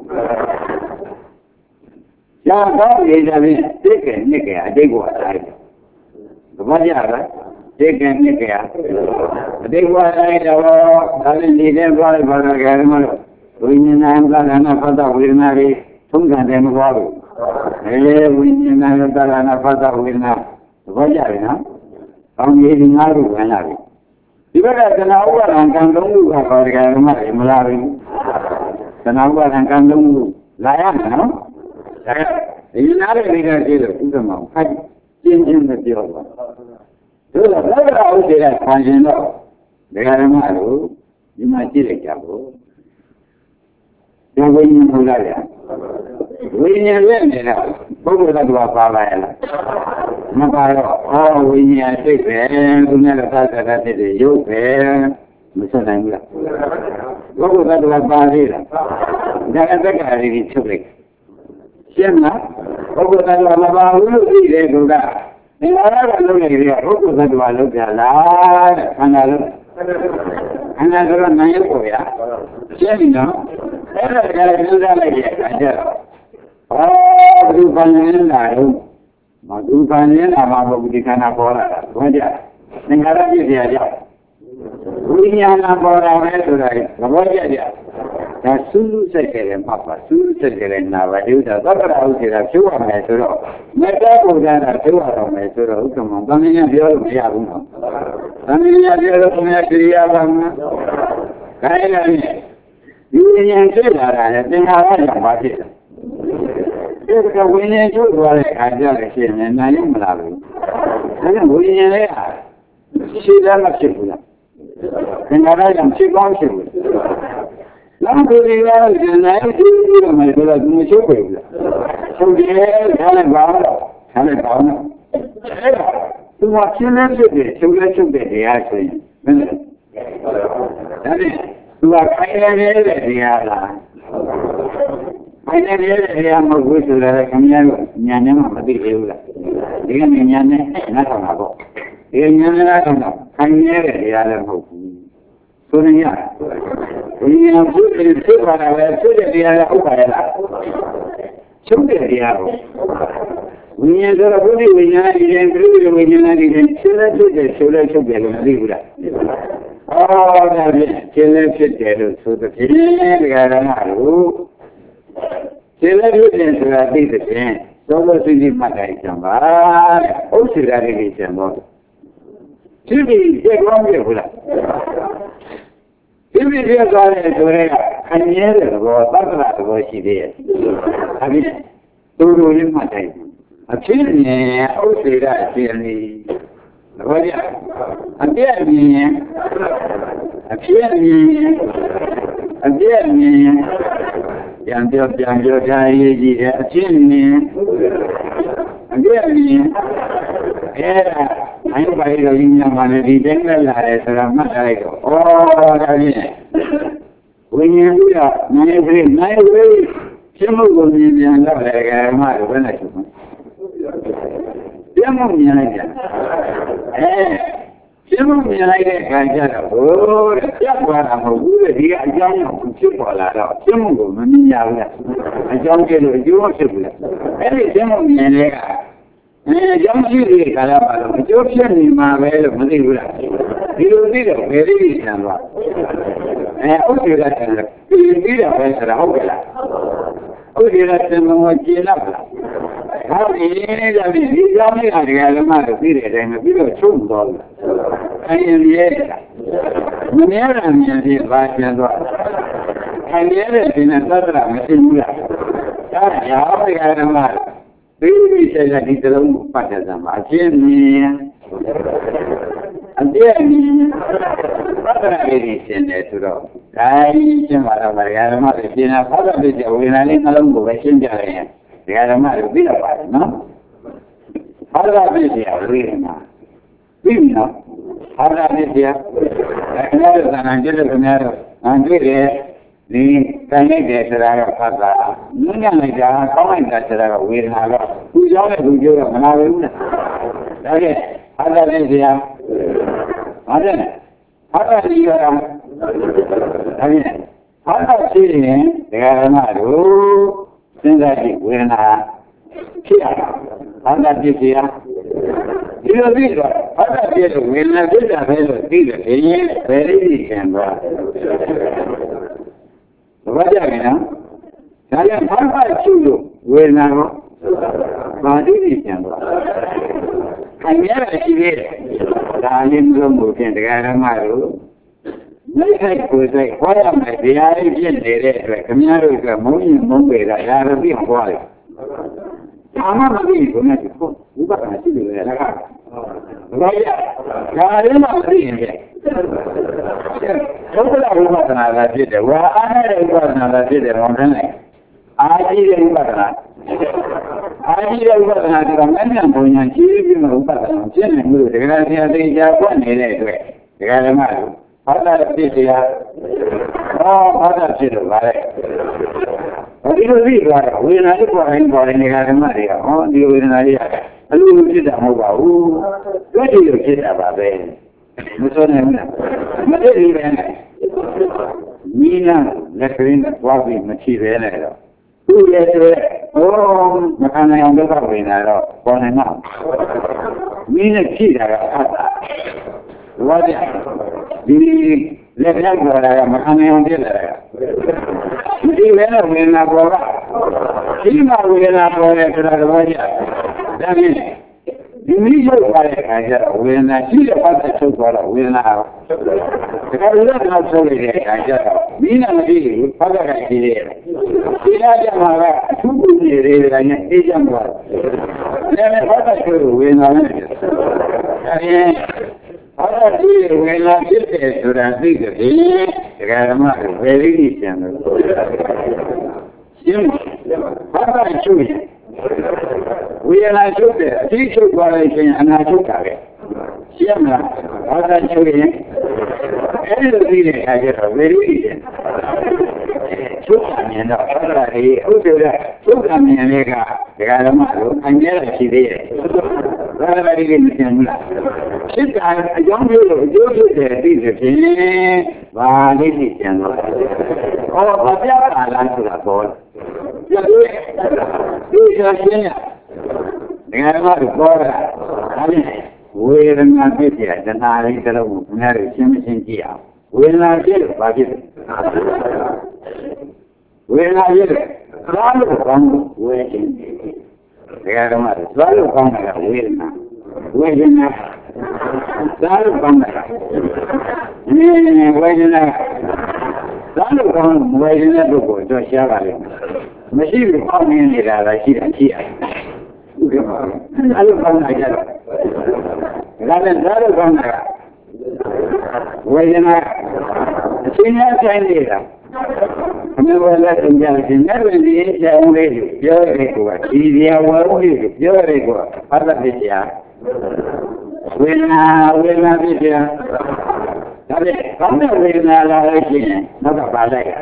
ရာကောင်းရည်တယ်သိကဲနှစ်ကဲအတိတ်ဘဝတိုင်းသဘောကျလားသိကဲနှစ်ကဲအတိတ်ဘဝတိုင်းတော့ဒါလည်းနေတဲ့ဘဝတွေဘာလို့ကြရမလို့ဝိညာဏကလည်းနာဖတ်တာဝေဒနာတွေသုံးခံတယ်မဟုတ်ဘူးအဲဝိညာဏကလည်းနာဖတ်တာဝေဒနာသဘောကျပြီနော်။ကောင်းကြီးဒီငါးခုဝင်လာပြီ။ဒီဘက်ကသနာဥပါဒံကံသုံးခုကပါဒကဓမ္မတွေမလာဘူး။သနာဥပါဒံကံသုံးခုလာရမယ်နော်။ဒါဒီနားရဲ့နေတာကြည့်လို့ဥဒ္ဓမောင်ဖတ်ကျင်းချင်းမပြောပါဘူး။ဒါကလည်းဥဒေရခံရင်တော့ဒကာဓမ္မတို့ဒီမှာကြည့်လိုက်ကြဖို့။ဒီဝိညာဉ်ဟုတ်လားဗျာဝိညာဉ်ရဲ့နေတာပုဂ္ဂိုလ်သတ္တဝါပါလာရလားမပါတော့အော်ဝိညာဉ်စိတ်ပဲသူများလည်းသာသနာတည်းရုပ်ပဲမဆက်နိုင်ဘူးလားပုဂ္ဂိုလ်သတ္တဝါပါသေးလားဒါအတ္တကလေးချုပ်လိုက်ရှင်းလားပုဂ္ဂိုလ်သတ္တဝါမပါဘူးလို့သိတယ်သူကဒီလိုကတော့လုံးနေတယ်ပုဂ္ဂိုလ်သတ္တဝါလုံးပြလားတဲ့ခန္ဓာလုံးခန္ဓာကတော့နိုင်ရုပ်ပေါ်ရရှင်းပြီနော်အဲ့ဒါကလည်းစဉ်းစားလိုက်ရတာကြတော့အော်ဒီပန်ရင်းလာတော့မသူပန်ရင်းလာမှာဘုဒီခန္ဓာပေါ်လာတာဘယ်ကြသင်္ခါရပြည့်စရာကြောင့်ဝိညာဏပေါ်လာမယ်ဆိုတာသဘောကျကြဒါသုလူစိတ်ကလေးမှပါသုလူစိတ်ကလေးနာပါဒုတာသတ္တရာဥစ္စာဖြိုးရမယ်ဆိုတော့မေတ္တာပူဇာတာဖြိုးရတော့မယ်ဆိုတော့ဥက္ကမသံဃာပြောလို့မရဘူးနော်သံဃာပြောလို့မရကြရပါဘူးခိုင်းလာပြီဒီဝိညာဉ်တွေ့လာတာနဲ့သင်္ခါရကြောင့်ပါဖြစ်တယ်ဒီကဝိညာဉ်တွေ့သွားတဲ့အခါကျတော့ရှင်နေနိုင်မလားဘူးဒါကြောင့်ဝိညာဉ်လေးဟာရှိတယ်မဖြစ်ဘူးလားသင်္ခါရကြောင့်ဖြစ်ကောင်းဖြစ်ဘူးနောက်ကိုယ်ကလည်းနိုင်ကြည့်ပြီးတော့မှဆိုတော့သူမချုပ်ဘူးလားချုပ်တယ်ဒါလည်းဘာလို့ဒါလည်းဘာလို့အဲ့ဒါသူကရှင်းနေဖြစ်တယ်ချုပ်လဲချုပ်တဲ့တရားဆိုရင်မင်းဒါနဲ့သူကခိုင်းနေတဲ့တရားလားခိုင်းနေတဲ့တရားမဟုတ်ဘူးဆိုတော့ခင်ဗျားတို့ညာနဲ့မှမသိသေးဘူးလားဒီကနေ့ညာနဲ့နားထောင်တာပေါ့ဒီညာနဲ့နားထောင်တော့ခိုင်းနေတဲ့တရားလည်းမဟုတ်ဘူးဆိုရင်ရဒီညာဖြစ်ဖြစ်ပါတာပဲဖြစ်တဲ့တရားကဥပ္ပါယလားချုပ်တဲ့တရားကိုဝိညာဉ်ဆိုတော့ဘုရားဝိညာဉ်ဒီရင်ပြိဝိညာဉ်ဒီရင်ဖြစ်လဲဖြစ်တယ်ဆိုလဲချုပ်တယ်လို့မသိဘူးလားအော်ဒါဖြင့်ရှင်းလည်းဖြစ်တယ်လို့ဆိုတဲ့ဖြင့်ဒီကရဏတို့ရှင်းလည်းဖြစ်တယ်ဆိုတာသိတဲ့ဖြင့်သောသောသိသိမှတ်တိုင်းကြံပါဥစ္စေရာလေးကျန်တော့ဒီပြီးကျေကောင်းပြီဟုတ်လားဒီပြီးကျေကောင်းတဲ့ဆိုရဲအမြဲတဲ့ဘောသတ္တရာသဘောရှိသေးရဲ့ဒါဖြင့်တူတူလေးမှတ်တိုင်းအဖြစ်မြင်ဥစ္စေရာအရှင်လေးဘာကြအပြည့်မြင်အဖြစ်မြင်အပြည့်မြင်ပြန်ပြောပြန်ပြောထားရေးကြည့်တယ်အဖြစ်မြင်အပြည့်မြင်အဲ့ဒါအရင်ပါရီတော်ကြီးများမှလည်းဒီတိုင်းနဲ့လာတယ်ဆိုတာမှတ်လိုက်တော့ဩဒါဖြင့်ဝိညာဉ်ကြီးကနိုင်ပြီနိုင်ပြီရှင်းမှုကိုမြင်ပြန်တော့လေကမှတော့ဘယ်နဲ့ချုပ်မလဲပြန်မမြင်လိုက်ကြအဲရှင်းမမြင်လိုက်တဲ့ခံကြတော့ဟိုတဲ့ပြတ်သွားတာမဟုတ်ဘူးဒီကအကြောင်းကိုဖြစ်ပေါ်လာတော့ရှင်းမကိုမမြင်ရဘူးလားအကြောင်းကျလို့အကျိုးဖြစ်ဘူးလားအဲ့ဒီရှင်းမမြင်တဲ့ကအဲအကြောင်းရှိတဲ့ခါလာပါတော့အကျိုးဖြစ်နေမှာပဲလို့မသိဘူးလားဒီလိုသိတော့ဘယ်လိုသိချင်သွားအဲဥစ္စေကတည်းကပြီးပြီးတော့ပဲဆိုတာဟုတ်ကဲ့လားဥစ္စေကတည်းကမကျေနပ်လားဟာဒီနေ့ကဒီကြောင့်လည်းအကြမ်းမှတော့ပြီးတဲ့အတိုင်းပဲပြီးတော့ချုပ်သွားတယ်။အဲဒီရဲ့မမြဲတာမြင်ပြီးပါကျန်သွား။အဲဒီရဲ့ဒီနဲ့သတ္တရာမရှိဘူးလား။ဒါရောအကြမ်းမှပြီးပြီးတဲ့ဒီတလုံးပတ်တဲ့ဇာမှာအချင်းမြင် anh em bắt đầu đi xem này thôi đó cái chuyện mà là mà cái mà cái chuyện nào bắt đầu đi chơi với này nó làm bộ chuyện gì này cái mà được biết là phải nó bắt đầu đi chơi với nó biết nó bắt đầu đi chơi cái này là anh chơi được cái anh chơi cái đi cái này để cho ra phát ra những cái này ra có anh ta cho ra với nó là cứ gió này cứ gió mà nó đúng đấy bắt đầu đi chơi ada ada dia ada ada sini dengan malu sendiri wena kia ada dia dia dia ada dia wena dia dia dia ini very camera wajah ni na saya apa cuci wena mandi ni camera kami ada sini Dalam mungkin negara malu, mereka kuasai kuasa mereka dia sendiri. Kami harus kami membela yang lebih kuat. Sama lagi pun ada pun bukan hanya itu saja. Raya, kalau masih ini, kalau rumah tanah lagi ada, wah ada rumah tanah lagi ada orang lain. Aji rumah tanah. Aji rumah tanah orang lain yang punya ciri rumah tanah. Jadi mulu dengan dia dia pun ini tu. Dengan malu. Ada dia. Oh, ada dia baik. Itu dia. Wina itu orang orang dengan malu. Oh, dia wina dia. Lalu kita mau bau. Jadi kita baik. Misalnya mana? Macam ni mana? Mina nak kena wabi macam mana lah. Tu dia tu, oh, makanan yang besar ni lah, boleh nak. Mina kira apa? Wajah, di lepas berada makanan yang dia lah. Jadi mana mana boleh, ini mana boleh kerana wajah. Jadi ini juga boleh kerana mana sih dapat sesuatu mana. Kalau dah nak soleh kerana mina lagi pada kerja. Tidak ada malah suku diri hanya ijam buat. Jangan pada tu mana. Jadi ada di mana kita sudah tiga ini kerana very decent. Sim, apa cuci? Wina cuci, cuci buat ini anak cuci. Siapa? Ada cuci. Ini lebih aja, very decent. Suka ni nak ada ni, udah suka ni mereka kerana malu, hanya sendiri. Ada lagi ni semula. Kita yang dulu dulu jadi jadi, balik ni semula. Oh, apa alam sudah bol. Jadi, ini sahaja. Dengan malu bol, ada. Wira nanti dia dan hari kalau benar semacam dia. Wira nanti bagi. Wira nanti selalu kamu wira. Dengan malu selalu kamu ada wira. Wira selalu kamu ada. Ini wira selalu kamu wira tu boleh siapa lagi. Mesti kamu ini dah lagi lagi. Selalu kamu ada. Lalu selalu kamu ada. Wajah sini sini lah. Kami boleh tinggal sini. Jadi jauh lagi, jauh lagi kuat. Dia jauh lagi, jauh lagi kuat. Apa dia? Wina, wina dia. Tapi kami wina lagi ni, nak apa lagi?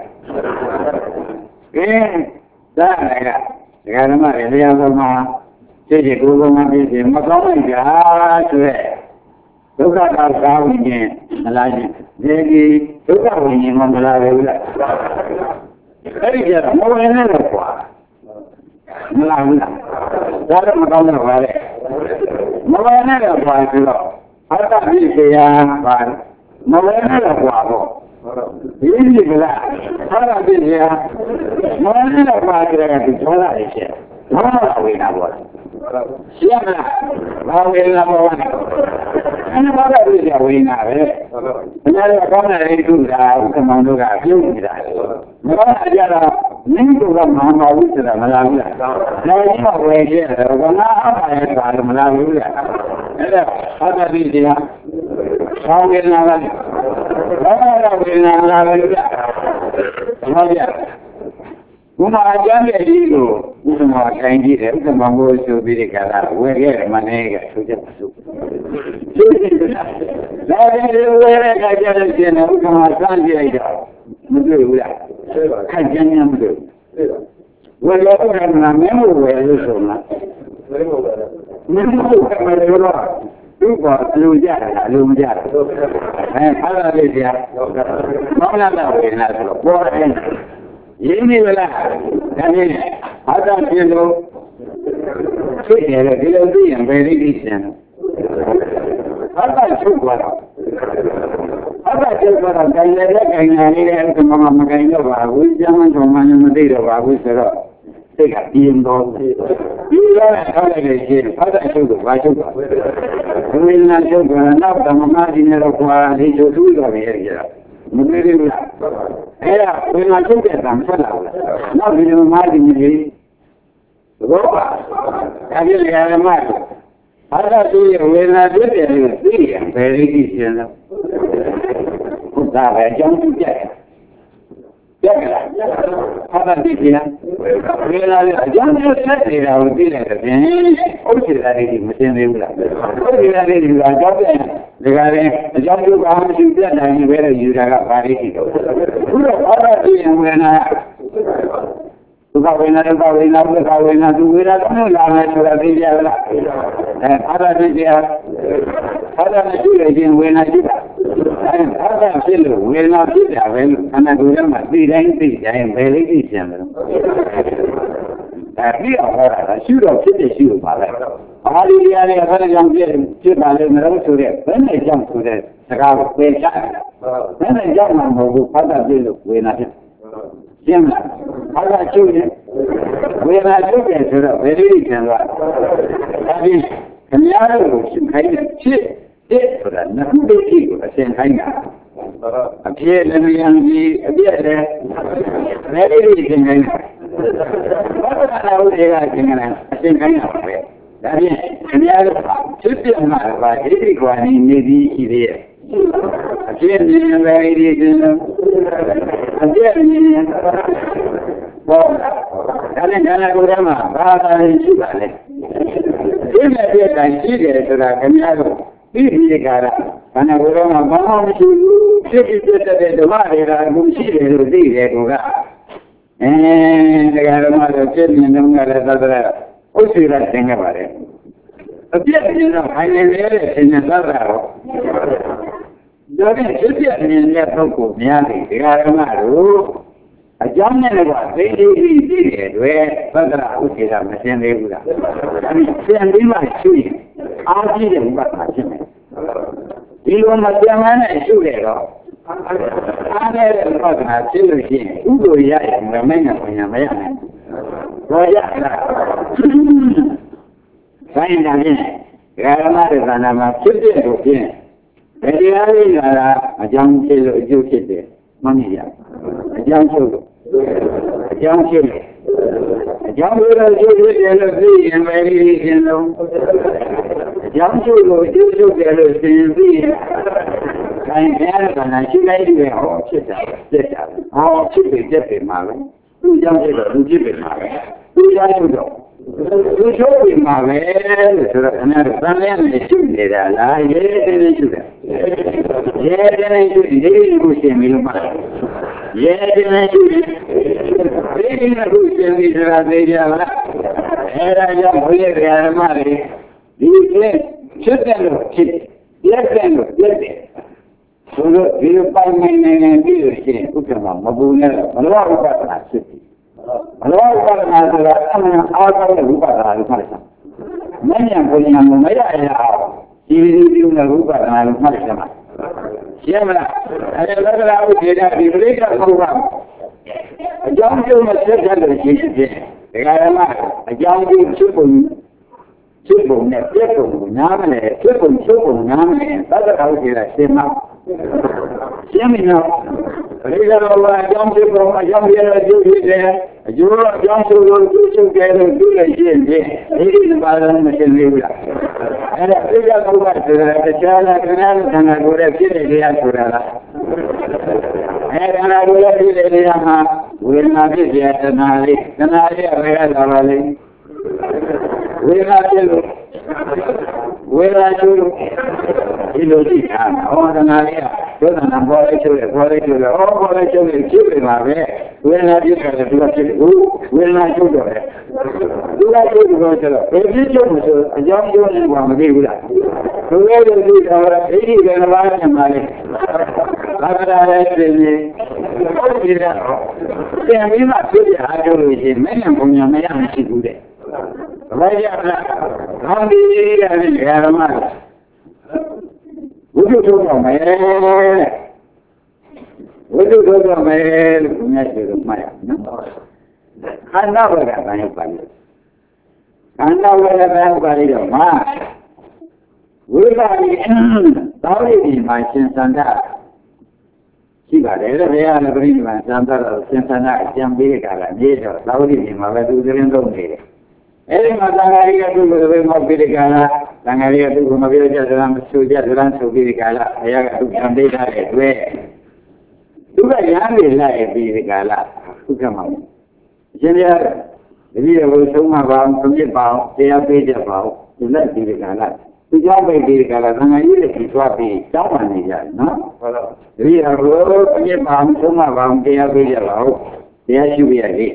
Eh, dah lagi. Sekarang mana dia sama? Jadi guru mami dia macam mana tu? Juga kalau kau ni melaju, jadi juga ini melaju juga. Jadi dia mau ini apa? Melaju. Jadi macam mana boleh? Mau ini apa itu? Ada dia apa? Mau ini apa? Ini juga. Ada dia. Mau ini apa? Kita kita lagi. Mana tahu ini apa? Siapa? Tahu ini apa? Ini pada dia wina, eh. Sebenarnya kalau ada itu dah, kemana juga, film kita. Mereka ada ni juga mahu sudah melalui. Jadi apa yang dia, kalau apa yang kalau melalui. Ada ada di dia. Sahaja nama. Ada di nama juga. Sahaja. Cuma aja itu, cuma kain dia, cuma mau subir kalau, wega mana ya, sudah masuk. Lalu wega kajian dia, cuma sanjay dia, betul betul. Kajiannya betul. Wega orang namanya wega semua. Memang bukan orang. Lupa, lujar, lujar. Eh, apa dia? Mana tahu nak buat. Ini belah, kami ada kilo, kira kilo tu yang beri di sana. Ada cukup, ada cukup. Kalau ada kainan ini, kalau mama kainan bagus, jangan cuma yang mesti bagus terus. Tidak timbul. Bila ada lagi, ada cukup, ada cukup. Kemudian cukup, nak mama di neraka di jodoh lagi. Mungkin era una cosa tan sola no vediamo mai di roba che le ha mai allora tu una delle sì per richiedere dai già un piacere ada di dia quella già non c'è era un dire oggi la ridi mettendo in là oggi la ridi la già legare già più come si vede da in vera giura fare di quello ora sì una tu va bene va bene va bene tu vera non la metto di dia eh ada di dia ada di dia in buona città ada selo buona città ven ana dura ma di dai di dai belle di sembra tapi ora sicuro che ti sicuro ma hari hari akan yang dia cerita dalam surat, mana yang surat sekarang baca, mana yang mampu pada dia bukan siapa, ada cuci, bukan cuci surat, beri jangan, tapi kenyataan kain cuci, surat nak beri bukan kain. Dia lebih yang dia ada, beri jangan. Apa kalau dia jangan, kain apa? Tapi dia cuti mana? Ini kuah ini di dia. Asyik ni lagi di sini. Asyik ni. Bawa. Kalau jangan kurang mah, bahasa ini balik. Ini dia kan sih sudah kami ada. Ini dia kara. Karena kurang mah, bawa mesti. Sih kita ada dua ada mesti ada dia juga. Eh, negara mana jadi negara negara. Usi rasanya bare. Setiap jenis hanya lele jenis sarau. Jadi setiap jenis toko niari negara maru. Ajarnya negara ini ini dua pada usi ramai sendiri juga. Kami sendiri masih. Aji yang buat macam ni. Ilu macam mana itu lelo. Ada buat macam ni. Udo ya yang ramai punya macam. Royaklah. Saya nanti, kalau ada nama kita tu, jadi hari ada jam cilo juga tu, mana dia? Jam cilo, jam cilo, jam cilo juga dia lebih yang beri dia. Jam cilo juga dia lebih. Saya ni ada cila dia, oh cila, cila, oh cila cila malah. Tu jam cilo, tu cila malah. Tu jam cilo. Tu jogi malah, sudah kena ramai ni sudah dah, ye ni sudah, ye ni sudah, ye bukan milu malah, ye ni sudah, ye ni bukan milu dia malah, era jam boleh dia malah, ini sudah lo, ye kan lo, ye, sudah dia paling ni dia sini, bukan mah, mabunya, malah bukan nasi. Kalau orang ada awak lupa dah lupa. Mana yang punya maya ya, ini dia punya lupa dah lupa sama. Siapa? Ada lagi awak dia di mereka program. Jangan cuma saja dari sini. Kalau mana, jangan cuma ဖြစ်ပုံနဲ့ပြက်ပုံကိုနားမလဲဖြစ်ပုံချုပ်ပုံနားမလဲသတ္တကောက်ကြီးကရှင်းမှာရှင်းပြီနော်ပရိသေတော်ကအကြောင်းဖြစ်ပုံအကြောင်းရတဲ့ကျိုးဖြစ်တယ်အကျိုးအကြောင်းဆိုလို့ကျိုးချုပ်တယ်လို့သူလည်းရှင်းတယ်ဒီဒီပါတော့မရှင်းသေးဘူးလားအဲ့ဒါပြည့်ရတော့ကဆိုတာတရားလားခဏခဏကိုလည်းဖြစ်နေတရားဆိုတာလားအဲ့ဒါကလည်းဖြစ်နေတရားမှာဝေဒနာဖြစ်ပြတဏှာလေးတဏှာလေးအဘယ်ကလာပါလဲဝေဒနာဖြစ်လို့ဝေဒနာကျိုးလို့ဒီလိုကြည့်တာဟောတဏှာလေးကဒုက္ခနာပေါ်လိုက်ကျိုးတယ်ပေါ်လိုက်ကျိုးတယ်ဟောပေါ်လိုက်ကျိုးတယ်ဖြစ်နေမှာပဲဝေဒနာဖြစ်တယ်သူကဖြစ်ဘူးဝေဒနာကျိုးတော့တယ်သူကကျိုးတော့ကျတော့ဘယ်ဖြစ်ကျိုးလို့ဆိုအကြောင်းကျိုးနေတာမသိဘူးလားသူလည်းဒီလိုတော့ဒိဋ္ဌိကလည်းပါနေမှာလေသာသနာရဲ့ပြင်းနေဟုတ်ပြီလားပြန်ပြီးမှဖြစ်ပြအားထုတ်လို့ရှိရင်မင်းနဲ့ဘုံညာမရမရှိဘူးတဲ့ဘာကြလားဟောဒီရတယ်ဓမ္မဝိသုထုတ်တော့မယ်ဝိသုထုတ်တော့မယ်လို့ဘုရားပြောမှတ်ရနော်ခန္ဓာဝေဒနာရောက်ပါလိမ့်ခန္ဓာဝေဒနာရောက်ပါလိမ့်တော့မှာဝိပါတိတောင်းရည်မှာရှင်သန္တာရှိပါတယ်လေဘုရားလည်းပြိဋိဘံသံသတော်ရှင်သန္တာအကျံပေးတဲ့ကာလမြေတော့တောင်းရည်မှာပဲသူသတင်းသုံးနေတယ်အဲဒီမှာသံဃာရိကသူ့ကိုယ်ပဲမောက်ပြီးတဲ့ကာလသံဃာရိကသူ့ကိုမပြောကြသလားမဆိုကြသလားဆိုပြီးတဲ့ကာလဘုရားကသူကံပေးထားတဲ့အတွက်သူကရဟန်းတွေလိုက်ပြီးတဲ့ကာလခုကမှအရှင်ဘုရားတပည့်တော်ကိုဆုံးမပါအောင်ပြည့်ပါအောင်တရားပေးကြပါအောင်သူလိုက်ပြီးတဲ့ကာလသူကြောင့်ပဲဒီကလာသံဃာကြီးတွေပြီးသွားပြီးတောင်းပန်နေကြတယ်နော်ဟုတ်တော့တပည့်တော်ကိုပြည့်ပါအောင်ဆုံးမပါအောင်တရားပေးကြပါဦးတရားရှိပြရလေ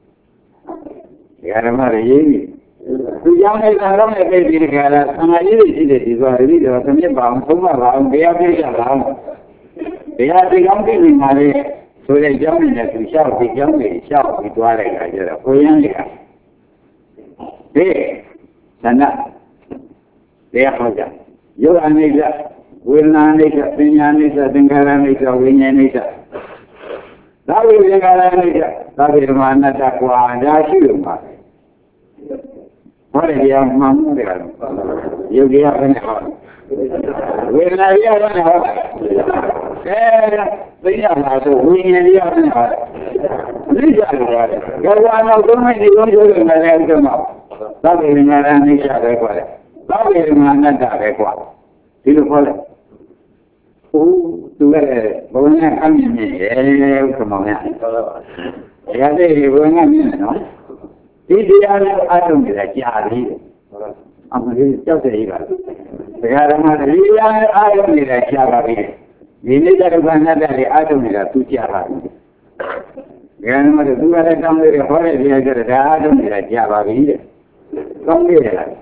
ဓမ္မရရေးပြီသူကြောင့်လည်းသံဃာနဲ့ပြည်ပြီးကြတာသံဃာကြီးတွေရှိတယ်ဒီသွားတပည့်တော်သမီးပါအောင်သုံးပါပါအောင်တရားပြကြပါအောင်တရားဒီကောင်းပြည်နေမှာလေဆိုတဲ့ကြောင်းနဲ့သူလျှောက်ပြီးကြောင်းတွေလျှောက်ပြီးသွားတဲ့အခါကျတော့ကိုရင်းတွေကဒီသန္တာတရားဟောကြယောဂအိဋ္ဌဝေဒနာအိဋ္ဌပညာအိဋ္ဌသင်္ခါရအိဋ္ဌဝိညာဉ်အိဋ္ဌသာဝိသင်္ခါရအိဋ္ဌသာဝိဓမ္မအနတ္တကွာဒါရှိလို့ပါဟောတယ်တရားမှန်မှုတယ်ကတော့ယုတ်တရားပဲဟောဝေဒနာတရားပဲဟောအဲသိရမှာဆိုဝိညာဉ်တရားပဲဟောသိကြတယ်ကွာဘာဝနောက်သုံးမိနစ်လုံးကျိုးတယ်လည်းအဲ့ဒါမှသာဝိသင်္ခါရအိဋ္ဌပဲကွာသာဝိဓမ္မအနတ္တပဲကွာဒီလိုခေါ်တယ်ဟိုသူလည်းဘုံနဲ့အမြင်မြင်ရဲ့ဥက္ကမောင်ရတရားလေးဘုံနဲ့မြင်တယ်နော်ဒီတရားလေးအားထုတ်နေတာကြာပြီအမှန်ကြီးကြောက်တယ်ကြီးပါတရားဓမ္မဒီတရားအားထုတ်နေတာကြာပါပြီဒီနေ့တဲ့ဘာနဲ့တဲ့အားထုတ်နေတာသူကြာပါပြီတရားဓမ္မတွေသူကလည်းကောင်းလေးဟောတဲ့တရားကြတဲ့ဒါအားထုတ်နေတာကြာပါပြီတဲ့ကောင်းနေတယ်လား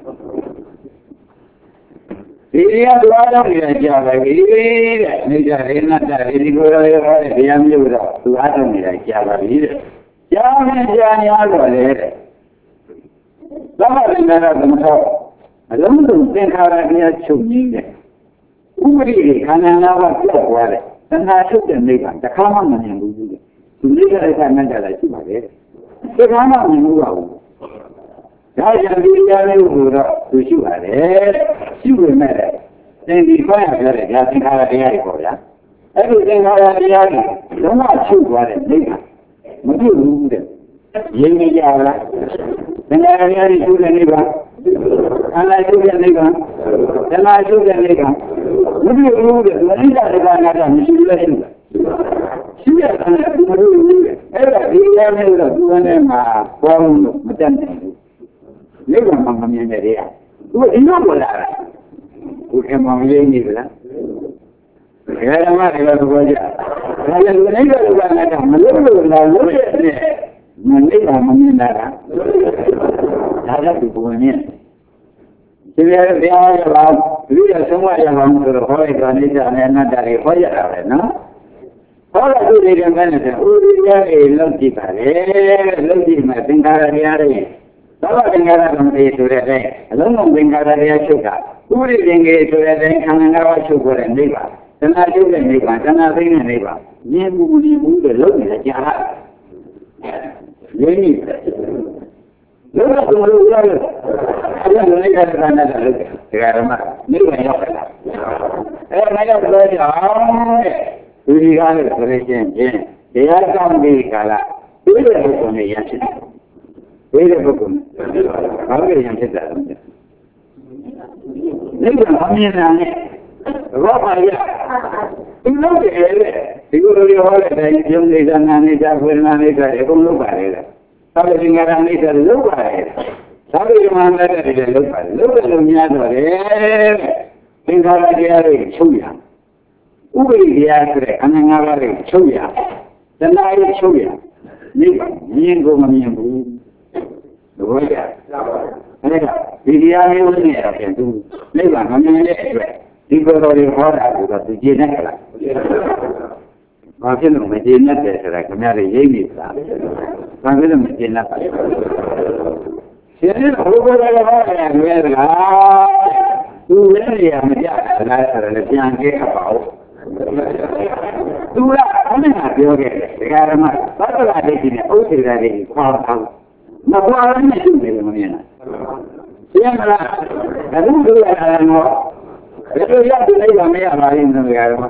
ဒီရသွားတော့ကြကြပါပြီတဲ့နေကြရင်းနဲ့ဒီလိုရောရောတဲ့တရားမျိုးတော့သူအားထုတ်နေတာကြာပါပြီတဲ့ကြာရင်ကြာညာတော့လေတဲ့သမထနာသမထအလုံးစုံသင်္ခါရတရားချုပ်ကြီးတဲ့ဥပရိခန္ဓာနာကပြောက်သွားတယ်သံဃာချုပ်တဲ့နိဗ္ဗာန်တခါမှမမြင်ဘူးတဲ့သူနိဗ္ဗာန်ကနတ်ကြတာရှိပါလေတခါမှမမြင်ဘူးပါဘူးဒါကြောင့်ဒီတရားလေးကိုတော့သူရှိပါတယ်ရှိပေမဲ့သင်ဒီခေါ်ရပြတဲ့ဒါသင်္ခါရတရားတွေပေါ့ဗျာအဲ့ဒီသင်္ခါရတရားတွေလုံးဝချုပ်သွားတဲ့နိဗ္ဗာန်မတွေ့ဘူးတဲ့ရင်းနေကြလားသင်္ခါရတရားတွေချုပ်တဲ့နိဗ္ဗာန်အနာချုပ်တဲ့နိဗ္ဗာန်သနာချုပ်တဲ့နိဗ္ဗာန်မတွေ့ဘူးတဲ့မနိစ္စတက္ကနာတာမရှိဘူးလေရှိရတယ်မတွေ့ဘူးတဲ့အဲ့ဒါဒီတရားမျိုးတော့သူကနေမှာပေါ်လို့မတတ်နိုင်ဘူးနိဗ္ဗာန်မှာမမြင်တဲ့တရားသူအင်းတော့မလာတာကိုယ်ကမှမရင်းနေဘူးလားဓမ္မတွေကပြောကြဒါလည်းနိဗ္ဗာန်ကလည်းမလို့လို့လာလို့ရဲ့မနိဗ္ဗာန်မမြင်တာဒါလည်းဒီပုံနဲ့ဒီရတရားရပါဒီရဆုံးမရပါမှုဆိုတော့ဟောလိုက်တာနိစ္စနဲ့အနတ္တတွေဟောရတာပဲနော်ဟောလိုက်သူတွေကလည်းဥရိယတွေလောက်ကြည့်ပါလေလောက်ကြည့်မှသင်္ခါရတရားတွေသဘောသင်္ခါရဓမ္မတွေဆိုတဲ့အလုံးစုံသင်္ခါရတရားချုပ်တာဥရိသင်္ကေဆိုတဲ့ခန္ဓာငါးပါးချုပ်ခေါ်တဲ့နိဗ္ဗာန်တဏှာချုပ်တဲ့နိဗ္ဗာန်တဏှာသိတဲ့နိဗ္ဗာန်မြင်မှုမြင်မှုတွေလုံးနေတာကြာတာရင်းနေတယ်လုံးဝမလို့ရတယ်ကြောင့်လူလိုက်တဲ့ခန္ဓာကလည်းတရားဓမ္မနိဗ္ဗာန်ရောက်တာအဲဒါကြောင့်ပြောရအောင်တဲ့လူကြီးကားလို့ဆိုရင်ချင်းတရားကောင်းတဲ့ကာလဒီလိုပုဂ္ဂိုလ်နဲ့ရဖြစ်တယ်ဒီလိုပုဂ္ဂိုလ်ဘာလို့ရဖြစ်တာလဲနိဗ္ဗာန်အမြင်နဲ့ဘောပါရဒီလိုတည်းလေဒီလိုလိုဟောတဲ့တိုင်းယုံနေတာနာနေတာဝေဒနာနေတာအကုန်လုံးပါလေသဗ္ဗဉာဏနေတာလုံးပါလေသဗ္ဗဉာဏနေတာလုံးပါလေလုံးလုံးများတော့လေသင်္ခါရတရားတွေချုပ်ရဥပ္ပိတရားဆိုတဲ့အနန္တငါးပါးတွေချုပ်ရတဏှာတွေချုပ်ရနိဗ္ဗာန်မြင်ကိုမမြင်ဘူးသဘောကျအဲ့ဒါဒီတရားမျိုးနဲ့ပြန်သူနိဗ္ဗာန်မမြင်တဲ့အတွက်ဒီကိုယ်တော်တွေဟောတာကတော့သူကျေနပ်ကြလားဘာဖြစ်လို့မကျေနပ်တယ်ဆိုတာခင်ဗျားတွေရိပ်နေတာဘာဖြစ်လို့မကျေနပ်ပါလဲရှင်ရဘုရားကဟောတယ်လွယ်သလားသူလည်းရမကြဘူးလားဆိုတော့ပြန်ကြည့်ပါဦးသူကဘယ်နဲ့ပြောခဲ့လဲဒကာရမသတ္တဝါဒိဋ္ဌိနဲ့ဥစ္စေတာတွေခေါ်တာမပွားနဲ့ရှိတယ်မမြင်လားရှင်းမလားဘယ်လိုလုပ်ရတာလဲဘယ်လိုရတဲ့နေရာမရပါဘူးဒကာရမ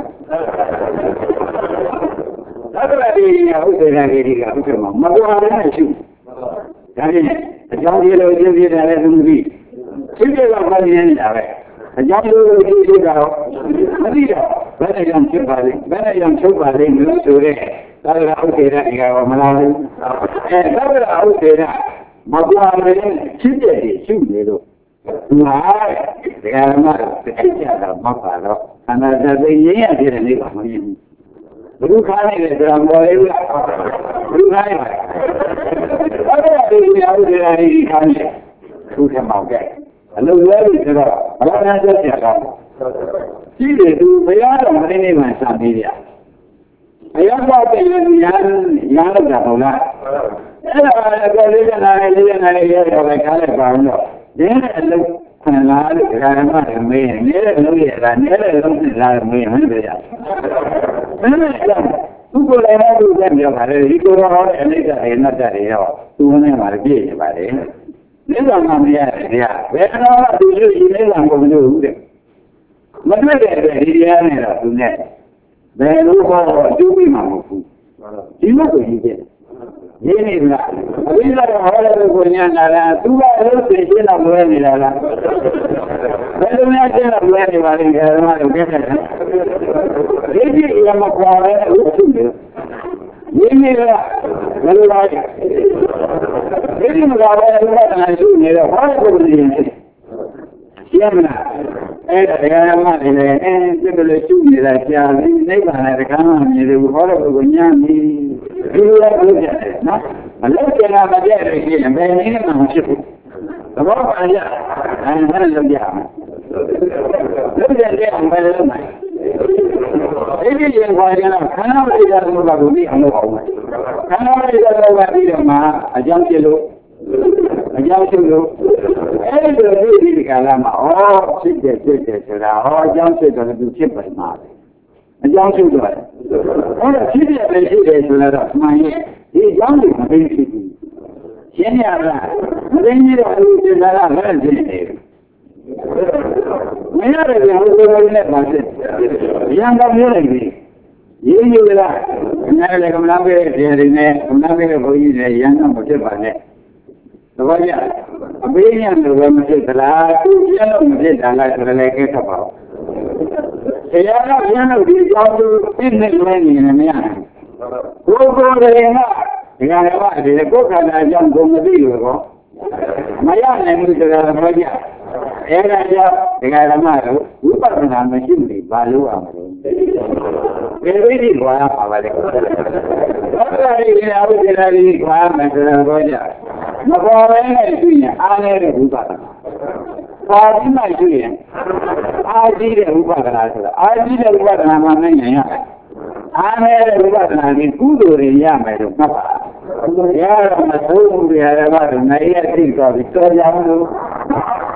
သတ္တဝါဒိဋ္ဌိနဲ့ဥစ္စေတာတွေကဥစ္စေမှာမပွားနဲ့ရှိဒါဖြင့်အကြောင်းကြီးလို့ရှင်းပြတယ်လည်းသူမသိရှင်းပြတော့ဘာမြင်နေတာပဲအကြောင်းလို့ရှင်းပြတာတော့မသိတော့ဘယ်နဲ့ကြောင့်ဖြစ်ပါလိမ့်ဘယ်နဲ့ကြောင့်ချုပ်ပါလိမ့်လို့ဆိုတဲ့သာရဥစ္စေတာတွေကမလားဘူးအဲသာရဥစ္စေတာမပွားလည်းဖြစ်တဲ့ရှိနေလို့သူဟာတရားဓမ္မသိကြတာမပါတော့အနာတသိရင်းရတဲ့နေပါမမြင်ဘူးဘုရုခါနေတယ်ဆိုတာမော်လေးလားဘုရုခါနေပါဘာလို့ဒီနေရာဥစ္စေတာကြီးခါနေသူ့ထမောက်ကဲအလုံးလဲပြီဆိုတော့ဘယ်လိုလဲဆက်ကြတော့ရှိတယ်သူဘုရားတော်မင်းနေမှစပြီးပြအရာပေါ့တဲ့ညာညာလောက်တာဟုတ်လားအဲ့ဒါကလေးကနားလေးကနားလေးရတော့ခါလိုက်ပါအောင်တော့ဒီနဲ့အလုံးခဏလာလို့ဒကာရမတွေမေးရင်နေတဲ့လုံးရတာနေတဲ့လုံးနဲ့လာမေးရင်မင်းပြရဘယ်နဲ့လဲသူကိုလည်းမဟုတ်ဘူးပြောပါလေဒီကိုတော့ဟောတဲ့အနိစ္စအနတ္တတွေတော့သူ့နဲ့မှာပြည့်နေပါလေနိဗ္ဗာန်မရတဲ့တရားဘယ်တော့သူလူကြီးနိဗ္ဗာန်ကိုမလို့ဘူးတဲ့မတွေ့တဲ့အတွက်ဒီတရားနဲ့တော့သူနဲ့ဘယ်လိုဟောအကျိုးပေးမှာမဟုတ်ဘူးဒီလိုကိုကြီးတယ်ရင်းနေလားအဘိဓမ္မာဟောတဲ့ကိုညာနာလားသူကလို့သိရှင်းတော့လွဲနေတာလားဘယ်လိုများရှင်းတော့လွဲနေပါလိမ့်ဓမ္မတို့ပြတယ်ဒီကြည့်ရမကွာပဲလို့ရှိတယ်ရင်းနေလားဘယ်လိုလဲဒီလိုမကပဲလို့ကရှိနေတော့ဘာလို့ကိုရင်းနေရှင်းမလားအဲ့ဒါတရားဓမ္မတွေလည်းအဲဒီလိုရှိနေတာကြားနေနိဗ္ဗာန်နဲ့တခါမှမမြင်ဘူးဟောတော့ကိုညာနေဒီလိုလည်းလုပ်ကြတယ်နော်မလုပ်ကြတာမပြည့်လို့ရှိရင်ဘယ်နည်းနဲ့မှမဖြစ်ဘူးသဘောပါကြအဲဒါလည်းလုပ်ကြအောင်လုပ်ကြတယ်အောင်ပဲလုပ်မယ်ဒီလိုရင်ခေါ်ကြတော့ခန္ဓာပရိဒါသမုပ္ပါဒ်ကိုသိအောင်လုပ်အောင်မယ်ခန္ဓာပရိဒါသမုပ္ပါဒ်ပြီးတော့မှအကြောင်းပြလို့အကြောင်းချုပ်လို့အဲ့ဒီလိုဒီဒီကလာမှာဩဖြစ်တယ်ဖြစ်တယ်ဆိုတာဟောအကြောင်းဖြစ်တော့သူဖြစ်ပါမှာအကြောင်းချုပ်တော့အဲ့ဒါဖြစ်တယ်ပဲဖြစ်တယ်ဆိုတော့မှန်ရဲ့ဒီအကြောင်းကိုမသိဖြစ်ဘူးရှင်းရလားမသိရတော့ဒီစကားကလည်းဖြစ်နေတယ်မရတဲ့ဘုရားနဲ့ပါစစ်ရံကောင်းမျိုးလိုက်ပြီရေးယူလားအများလည်းကမ္ဘာပေးတဲ့နေနဲ့ကမ္ဘာပေးတဲ့ဘုန်းကြီးတွေရံတော့မဖြစ်ပါနဲ့သဘောကျအပေးရလို့ပဲမဖြစ်သလားသူကျန်လို့မဖြစ်တာလားဆိုလည်းကိစ္စပါတရားကကျန်လို့ဒီကြောင့်သူသိနေလို့နေနေမရဘူးကိုယ်ကိုယ်တွေကဒီကနေ့ကဒီကိုယ်ခန္ဓာကြောင့်ကိုယ်မသိလို့ကောမရနိုင်ဘူးဆိုတာသဘောကျအဲ့ဒါကြောင့်ဒီကဓမ္မတို့ဝိပဿနာမရှိဘူးဘာလို့အောင်လဲဘယ်လိုဒီကွာပါပါလဲဘာသာရေးရအောင်ဒီလာဒီကွာမယ်ဆိုတော့ကြမပေါ်ပဲနဲ့ရှိရင်အားနေတဲ့ဝိပဿနာပါဠိမှရှိရင်အားကြီးတဲ့ဝိပဿနာဆိုတာအားကြီးတဲ့ဝိပဿနာမှနိုင်ရင်ရတယ်အားနေတဲ့ဝိပဿနာကြီးကုသိုလ်တွေရမယ်လို့မှတ်ပါရတော့မသိဘူးရတော့မနိုင်ရသိတော့ပြီးတော်ကြအောင်လို့